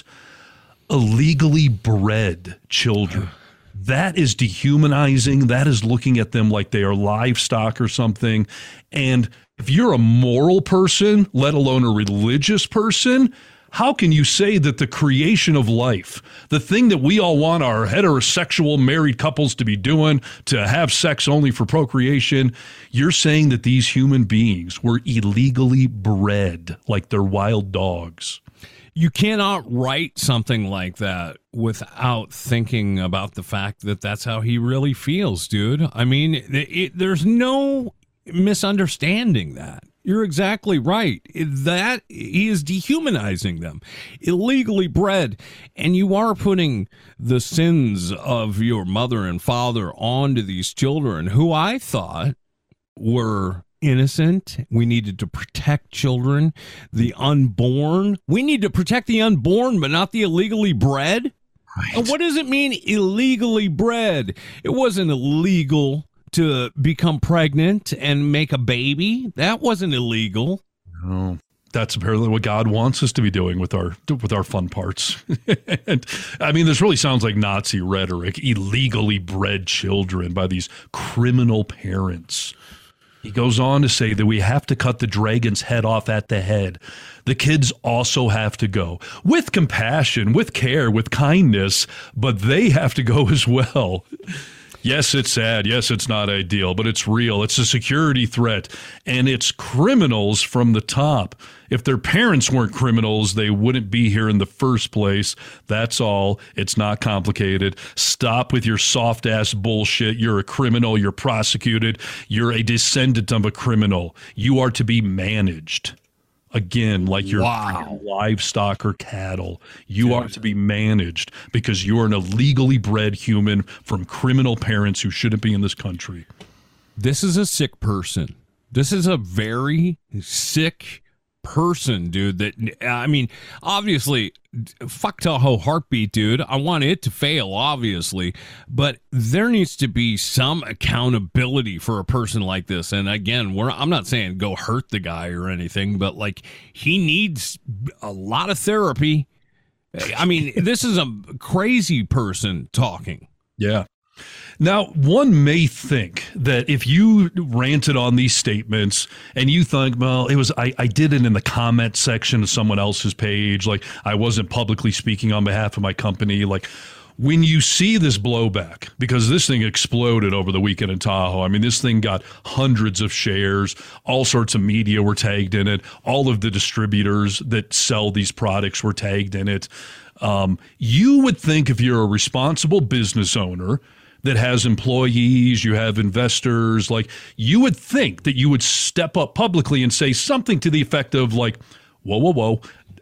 Illegally bred children. That is dehumanizing. That is looking at them like they are livestock or something. And if you're a moral person, let alone a religious person, how can you say that the creation of life, the thing that we all want our heterosexual married couples to be doing, to have sex only for procreation, you're saying that these human beings were illegally bred like they're wild dogs? You cannot write something like that without thinking about the fact that that's how he really feels, dude. I mean, it, it, there's no misunderstanding that. You're exactly right. That he is dehumanizing them, illegally bred, and you are putting the sins of your mother and father onto these children, who I thought were innocent. We needed to protect children, the unborn. We need to protect the unborn, but not the illegally bred. Right. And what does it mean, illegally bred? It wasn't illegal to become pregnant and make a baby. That wasn't illegal. No, that's apparently what God wants us to be doing with our with our fun parts. And I mean, this really sounds like Nazi rhetoric. Illegally bred children by these criminal parents. He goes on to say that we have to cut the dragon's head off at the head. The kids also have to go with compassion, with care, with kindness, but they have to go as well. Yes, it's sad. Yes, it's not ideal, but it's real. It's a security threat, and it's criminals from the top. If their parents weren't criminals, they wouldn't be here in the first place. That's all. It's not complicated. Stop with your soft-ass bullshit. You're a criminal. You're prosecuted. You're a descendant of a criminal. You are to be managed. Again, like your wow. livestock or cattle, you are to be managed because you are an illegally bred human from criminal parents who shouldn't be in this country. This is a sick person. This is a very sick person, dude. That, I mean, obviously, fuck Tahoe Heartbeat, dude. I want it to fail, obviously, but there needs to be some accountability for a person like this. And again, we're I'm not saying go hurt the guy or anything, but like, he needs a lot of therapy. I mean, this is a crazy person talking. Yeah. Now, one may think that if you ranted on these statements and you think, well, it was I, I did it in the comment section of someone else's page, like I wasn't publicly speaking on behalf of my company, like when you see this blowback, because this thing exploded over the weekend in Tahoe. I mean, this thing got hundreds of shares. All sorts of media were tagged in it. All of the distributors that sell these products were tagged in it. Um, you would think if you're a responsible business owner that has employees, you have investors, like you would think that you would step up publicly and say something to the effect of like, whoa, whoa, whoa.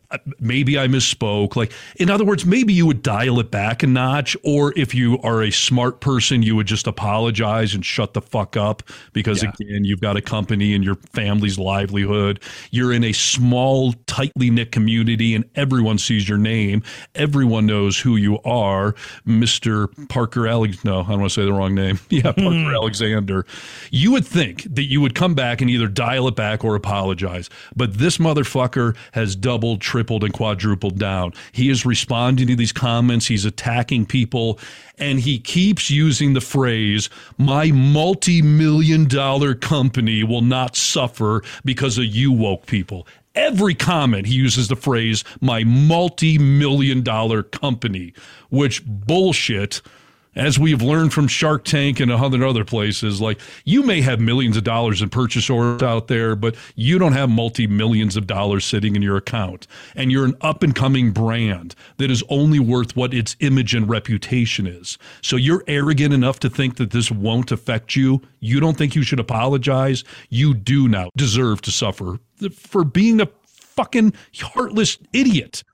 Maybe I misspoke. Like, in other words, maybe you would dial it back a notch, or if you are a smart person, you would just apologize and shut the fuck up because, yeah. again, you've got a company and your family's livelihood. You're in a small, tightly knit community and everyone sees your name. Everyone knows who you are, Mister Parker Alex. No, I don't want to say the wrong name. Yeah, Parker mm. Alexander. You would think that you would come back and either dial it back or apologize. But this motherfucker has doubled, tripled, and quadrupled down. He is responding to these comments. He's attacking people, and he keeps using the phrase, my multi-million dollar company will not suffer because of you woke people. Every comment, he uses the phrase, my multi-million dollar company, which bullshit. As we've learned from Shark Tank and a hundred other places, like you may have millions of dollars in purchase orders out there, but you don't have multi-millions of dollars sitting in your account. And you're an up-and-coming brand that is only worth what its image and reputation is. So you're arrogant enough to think that this won't affect you. You don't think you should apologize. You do now deserve to suffer for being a fucking heartless idiot.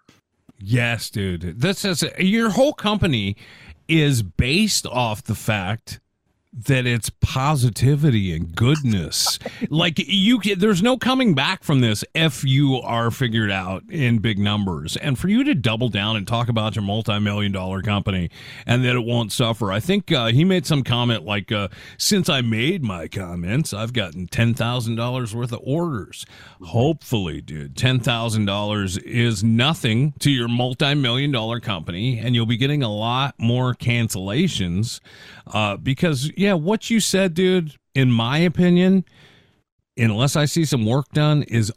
Yes, dude. This is your whole company is based off the fact that it's positivity and goodness. Like you, there's no coming back from this if you are figured out in big numbers. And for you to double down and talk about your multi-million dollar company and that it won't suffer. I think uh, he made some comment like, uh, since I made my comments, I've gotten ten thousand dollars worth of orders. Hopefully, dude, ten thousand dollars is nothing to your multi-million dollar company, and you'll be getting a lot more cancellations uh, because, yeah, what you said, dude, in my opinion, unless I see some work done, is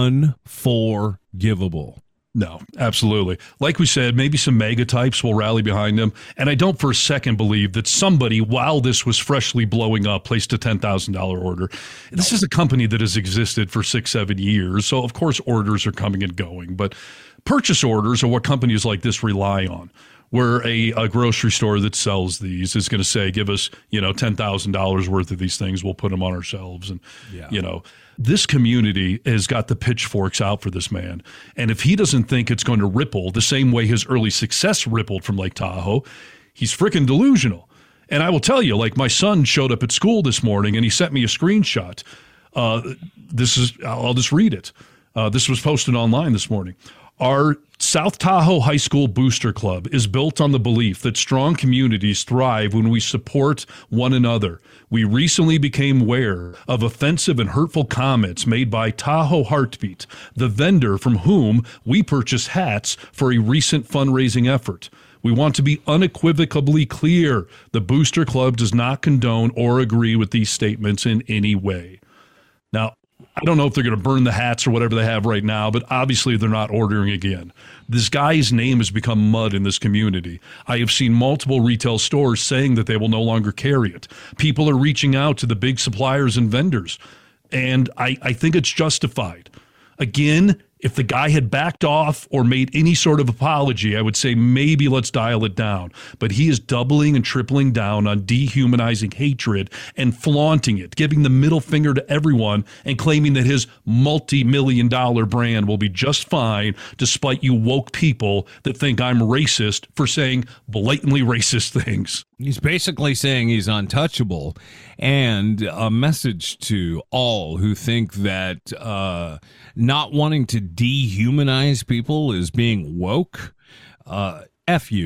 unforgivable. No, absolutely. Like we said, maybe some mega types will rally behind him. And I don't for a second believe that somebody, while this was freshly blowing up, placed a ten thousand dollars order. This is a company that has existed for six, seven years. So, of course, orders are coming and going. But purchase orders are what companies like this rely on, where a, a grocery store that sells these is going to say, give us, you know, ten thousand dollars worth of these things. We'll put them on our shelves. And, yeah. you know, this community has got the pitchforks out for this man. And if he doesn't think it's going to ripple the same way his early success rippled from Lake Tahoe, he's freaking delusional. And I will tell you, like my son showed up at school this morning and he sent me a screenshot. Uh, this is, I'll just read it. Uh, this was posted online this morning. Our South Tahoe High School Booster Club is built on the belief that strong communities thrive when we support one another. We recently became aware of offensive and hurtful comments made by Tahoe Heartbeat, the vendor from whom we purchased hats for a recent fundraising effort. We want to be unequivocally clear. The Booster Club does not condone or agree with these statements in any way. Now, I don't know if they're going to burn the hats or whatever they have right now, but obviously they're not ordering again. This guy's name has become mud in this community. I have seen multiple retail stores saying that they will no longer carry it. People are reaching out to the big suppliers and vendors, and I, I think it's justified. Again, if the guy had backed off or made any sort of apology, I would say maybe let's dial it down. But he is doubling and tripling down on dehumanizing hatred and flaunting it, giving the middle finger to everyone and claiming that his multi-million dollar brand will be just fine despite you woke people that think I'm racist for saying blatantly racist things. He's basically saying he's untouchable, and a message to all who think that uh, not wanting to dehumanize people is being woke. Uh, F you.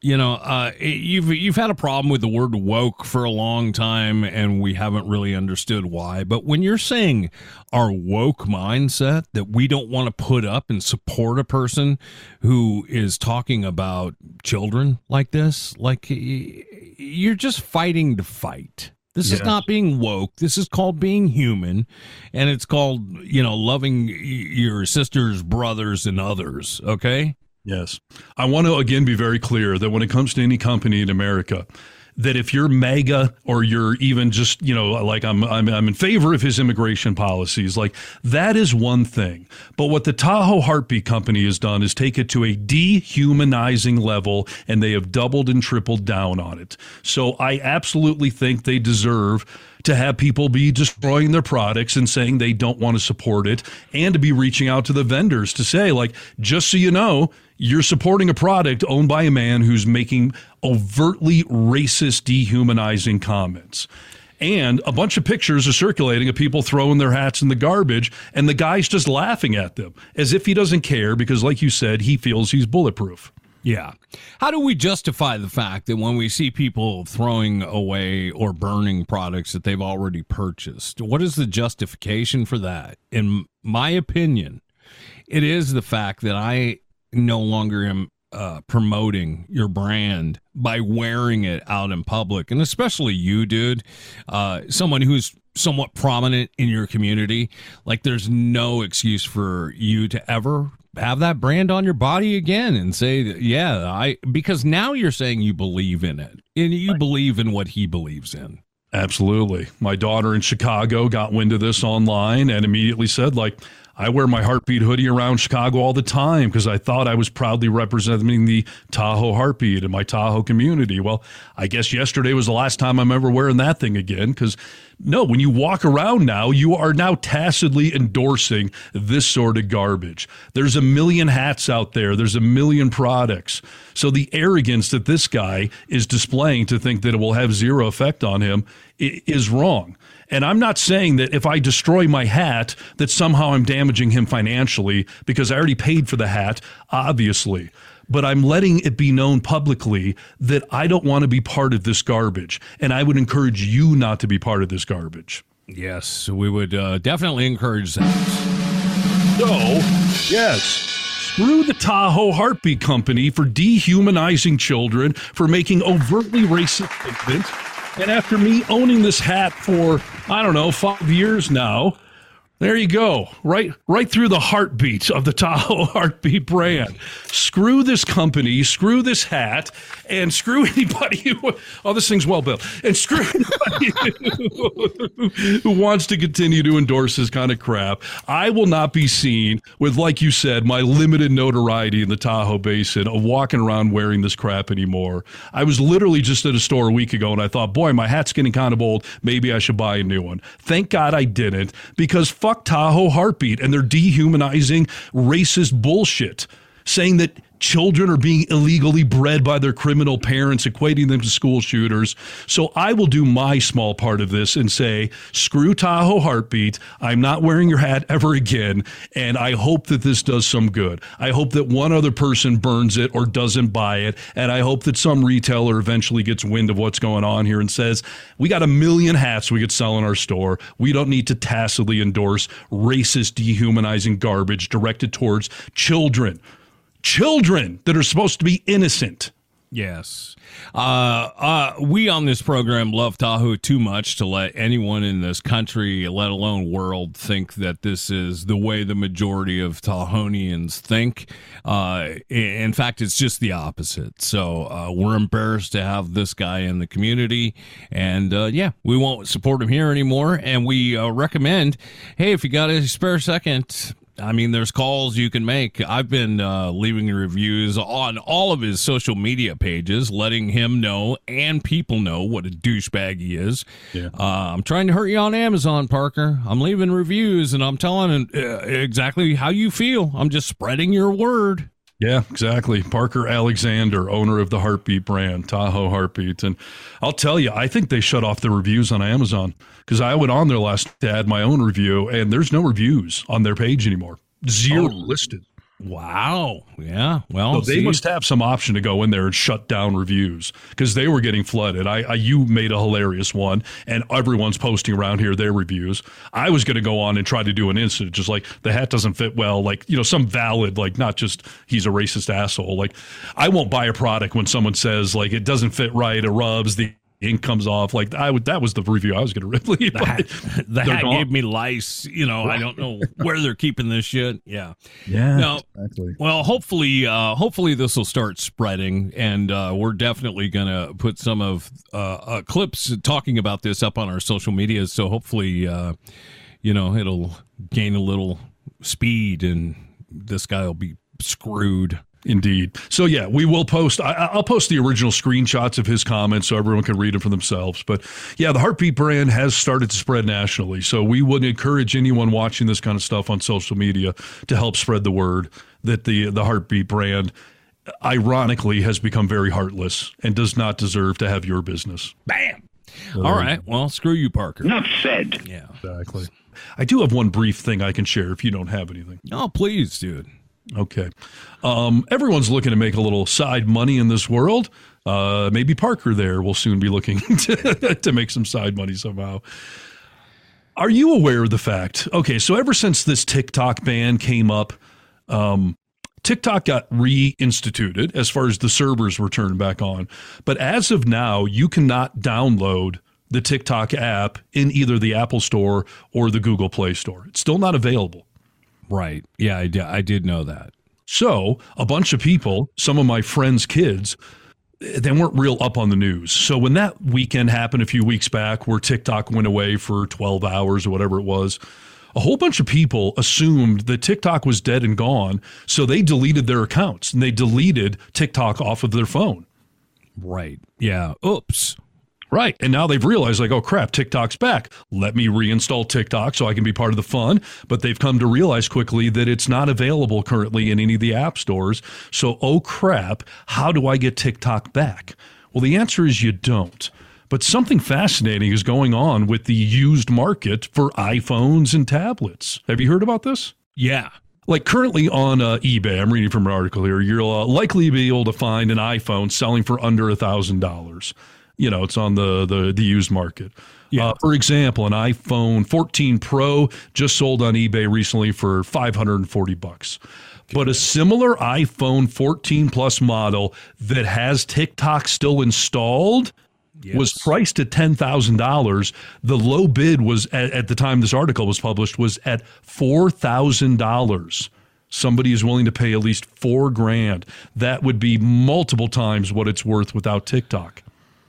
You know, uh, you've you've had a problem with the word woke for a long time, and we haven't really understood why. But when you're saying our woke mindset, that we don't want to put up and support a person who is talking about children like this, like you're just fighting to fight. This yes. is not being woke. This is called being human, and it's called, you know, loving your sisters, brothers, and others, okay? Yes. I want to, again, be very clear that when it comes to any company in America, that if you're MAGA or you're even just, you know, like I'm, I'm, I'm in favor of his immigration policies, like that is one thing. But what the Tahoe Heartbeat Company has done is take it to a dehumanizing level, and they have doubled and tripled down on it. So I absolutely think they deserve to have people be destroying their products and saying they don't want to support it, and to be reaching out to the vendors to say, like, just so you know, you're supporting a product owned by a man who's making overtly racist, dehumanizing comments. And a bunch of pictures are circulating of people throwing their hats in the garbage, and the guy's just laughing at them as if he doesn't care because, like you said, he feels he's bulletproof. Yeah. How do we justify the fact that when we see people throwing away or burning products that they've already purchased? What is the justification for that? In my opinion, it is the fact that I no longer am uh, promoting your brand by wearing it out in public. And especially you, dude, uh, someone who's somewhat prominent in your community. Like, there's no excuse for you to ever have that brand on your body again and say, yeah, I, because now you're saying you believe in it and you believe in what he believes in. Absolutely. My daughter in Chicago got wind of this online and immediately said, like, I wear my Heartbeat hoodie around Chicago all the time because I thought I was proudly representing the Tahoe Heartbeat and my Tahoe community. Well, I guess yesterday was the last time I'm ever wearing that thing again, because no, when you walk around now, you are now tacitly endorsing this sort of garbage. There's a million hats out there. There's a million products. So the arrogance that this guy is displaying to think that it will have zero effect on him is wrong. And I'm not saying that if I destroy my hat, that somehow I'm damaging him financially, because I already paid for the hat, obviously. But I'm letting it be known publicly that I don't want to be part of this garbage. And I would encourage you not to be part of this garbage. Yes, we would uh, definitely encourage that. So, yes, screw the Tahoe Heartbeat Company for dehumanizing children, for making overtly racist statements. And after me owning this hat for, I don't know, five years now, there you go, right right through the heartbeat of the Tahoe Heartbeat brand. Screw this company, screw this hat, and screw anybody who, oh, this thing's well built, and screw anybody who, who wants to continue to endorse this kind of crap. I will not be seen with, like you said, my limited notoriety in the Tahoe Basin of walking around wearing this crap anymore. I was literally just at a store a week ago, and I thought, boy, my hat's getting kind of old. Maybe I should buy a new one. Thank God I didn't, because fuck Tahoe Heartbeat and their dehumanizing racist bullshit, saying that children are being illegally bred by their criminal parents, equating them to school shooters. So I will do my small part of this and say, screw Tahoe Heartbeat. I'm not wearing your hat ever again. And I hope that this does some good. I hope that one other person burns it or doesn't buy it. And I hope that some retailer eventually gets wind of what's going on here and says, we got a million hats we could sell in our store. We don't need to tacitly endorse racist, dehumanizing garbage directed towards children. Children that are supposed to be innocent. Yes. Uh, uh, we on this program love Tahoe too much to let anyone in this country, let alone world, think that this is the way the majority of Tahoenians think. Uh, in fact, it's just the opposite. So uh, we're embarrassed to have this guy in the community. And uh, yeah, we won't support him here anymore. And we uh, recommend, hey, if you got a spare second, I mean, there's calls you can make. I've been uh, leaving reviews on all of his social media pages, letting him know and people know what a douchebag he is. Yeah. Uh, I'm trying to hurt you on Amazon, Parker. I'm leaving reviews, and I'm telling uh, exactly how you feel. I'm just spreading your word. Yeah, exactly. Parker Alexander, owner of the Heartbeat brand, Tahoe Heartbeat. And I'll tell you, I think they shut off the reviews on Amazon, because I went on there last to add my own review, and there's no reviews on their page anymore. Zero oh. listed. Wow. Yeah. Well, So they see, must have some option to go in there and shut down reviews because they were getting flooded. I, I you made a hilarious one, and everyone's posting around here their reviews. I was going to go on and try to do an instant, just like the hat doesn't fit well, like, you know, some valid, like not just he's a racist asshole. Like, I won't buy a product when someone says like it doesn't fit right, it rubs, the ink comes off. Like I would, that was the review I was going to leave. the hat, the hat gave me lice. You know, I don't know where they're keeping this shit. Yeah. Yeah. No, exactly. Well, hopefully, uh, hopefully this will start spreading, and uh, we're definitely going to put some of uh, uh, clips talking about this up on our social media. So hopefully, uh, you know, it'll gain a little speed, and this guy will be screwed. Indeed. So, yeah, we will post. I, I'll post the original screenshots of his comments so everyone can read them for themselves. But, yeah, the Heartbeat brand has started to spread nationally. So we would encourage anyone watching this kind of stuff on social media to help spread the word that the, the Heartbeat brand, ironically, has become very heartless and does not deserve to have your business. Bam! So, all right. Well, screw you, Parker. Enough said. Yeah. Exactly. I do have one brief thing I can share if you don't have anything. Oh, please, dude. Okay. Um, everyone's looking to make a little side money in this world. Uh, maybe Parker there will soon be looking to, to make some side money somehow. Are you aware of the fact? Okay, so ever since this TikTok ban came up, um, TikTok got reinstituted as far as the servers were turned back on. But as of now, you cannot download the TikTok app in either the Apple Store or the Google Play Store. It's still not available. Right. Yeah, I did, I did know that. So a bunch of people, some of my friends' kids, they weren't real up on the news. So when that weekend happened a few weeks back where TikTok went away for twelve hours or whatever it was, a whole bunch of people assumed that TikTok was dead and gone. So they deleted their accounts and they deleted TikTok off of their phone. Right. Yeah. Oops. Right. And now they've realized, like, oh, crap, TikTok's back. Let me reinstall TikTok so I can be part of the fun. But they've come to realize quickly that it's not available currently in any of the app stores. So, oh, crap, how do I get TikTok back? Well, the answer is you don't. But something fascinating is going on with the used market for iPhones and tablets. Have you heard about this? Yeah. Like currently on uh, eBay, I'm reading from an article here, you'll uh, likely be able to find an iPhone selling for under one thousand dollars. You know, it's on the, the, the used market. Yeah. Uh, for example, an iPhone fourteen Pro just sold on eBay recently for five hundred forty bucks. But a similar iPhone fourteen Plus model that has TikTok still installed yes. was priced at ten thousand dollars. The low bid was, at, at the time this article was published, was at four thousand dollars. Somebody is willing to pay at least four grand. That would be multiple times what it's worth without TikTok.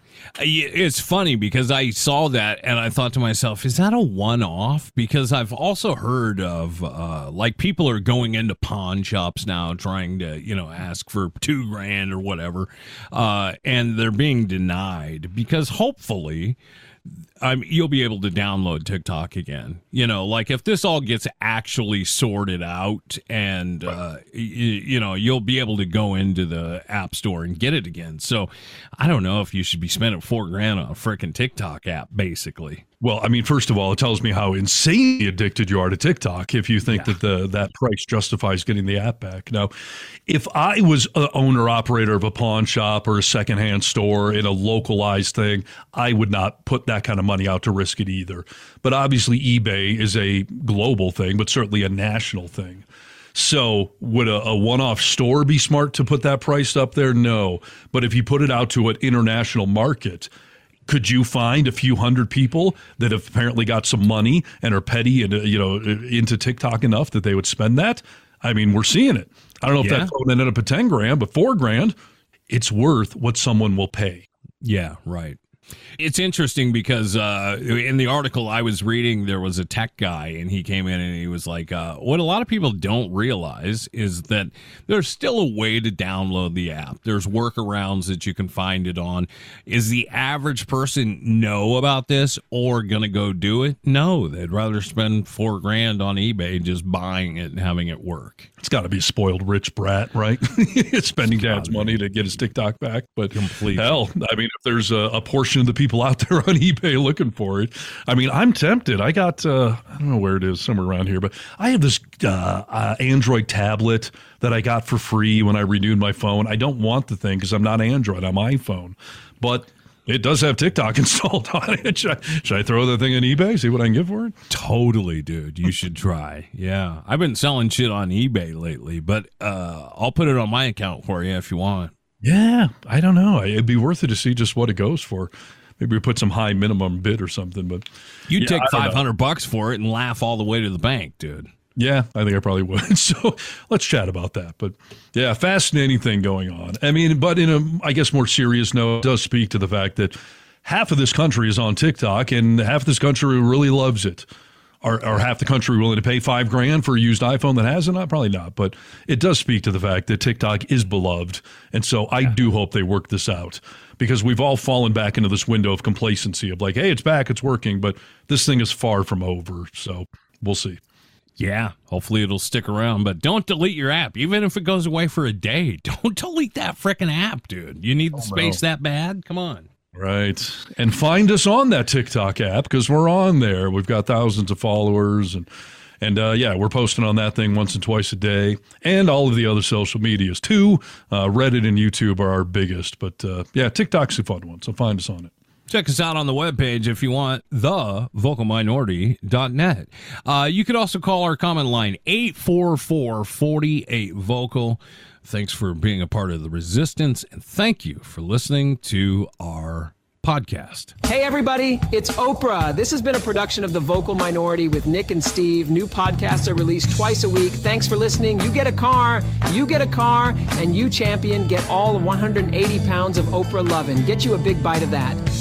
It's funny because I saw that and I thought to myself, is that a one-off? Because I've also heard of uh, like people are going into pawn shops now trying to, you know, ask for two grand or whatever. Uh, and they're being denied because hopefully Um, you'll be able to download TikTok again. You know, like if this all gets actually sorted out and, uh, you, you know, you'll be able to go into the App Store and get it again. So I don't know if you should be spending four grand on a freaking TikTok app, basically. Well, I mean, first of all, it tells me how insanely addicted you are to TikTok if you think Yeah. that the that price justifies getting the app back. Now, if I was an owner-operator of a pawn shop or a secondhand store in a localized thing, I would not put that kind of money out to risk it either. But obviously, eBay is a global thing, but certainly a national thing. So would a, a one-off store be smart to put that price up there? No. But if you put it out to an international market, could you find a few hundred people that have apparently got some money and are petty and, uh, you know, into TikTok enough that they would spend that? I mean, we're seeing it. I don't know if Yeah. that phone ended up at ten grand, but four grand, it's worth what someone will pay. Yeah, right. It's interesting because uh, in the article I was reading, there was a tech guy and he came in and he was like, uh, what a lot of people don't realize is that there's still a way to download the app. There's workarounds that you can find it on. Is the average person know about this or going to go do it? No, they'd rather spend four grand on eBay just buying it and having it work. It's got to be a spoiled rich brat, right? Spending dad's money to get his TikTok back. But Completely. hell, I mean, if there's a, a portion portion of the people out there on eBay looking for it. I mean, I'm tempted. I got, uh, I don't know where it is, somewhere around here, but I have this uh, uh, Android tablet that I got for free when I renewed my phone. I don't want the thing because I'm not Android, I'm iPhone. But it does have TikTok installed on it. Should I, should I throw the thing on eBay, see what I can get for it? Totally, dude. You should try. Yeah. I've been selling shit on eBay lately, but uh, I'll put it on my account for you if you want. Yeah, I don't know. It'd be worth it to see just what it goes for. Maybe we put some high minimum bid or something. But You'd yeah, take five hundred bucks for it and laugh all the way to the bank, dude. Yeah, I think I probably would. So let's chat about that. But yeah, fascinating thing going on. I mean, but in a, I guess, more serious note, it does speak to the fact that half of this country is on TikTok and half of this country really loves it. Are, are half the country willing to pay five grand for a used iPhone that has it? Not, probably not. But it does speak to the fact that TikTok is beloved. And so I do hope they work this out because we've all fallen back into this window of complacency of like, hey, it's back, it's working. But this thing is far from over. So we'll see. Yeah, hopefully it'll stick around, but don't delete your app. Even if it goes away for a day, don't delete that frickin' app, dude. You need the oh, space no. that bad? Come on. Right. And find us on that TikTok app because we're on there. We've got thousands of followers. And, and uh, yeah, we're posting on that thing once and twice a day and all of the other social medias too. Uh, Reddit and YouTube are our biggest. But uh, yeah, TikTok's a fun one, so find us on it. Check us out on the webpage if you want, the vocal minority dot net. Uh, you could also call our comment line, eight four four, four eight, vocal. Thanks for being a part of the resistance, and thank you for listening to our podcast. Hey, everybody, it's Oprah. This has been a production of The Vocal Minority with Nick and Steve. New podcasts are released twice a week. Thanks for listening. You get a car, you get a car, and you, champion, get all one hundred eighty pounds of Oprah lovin'. Get you a big bite of that.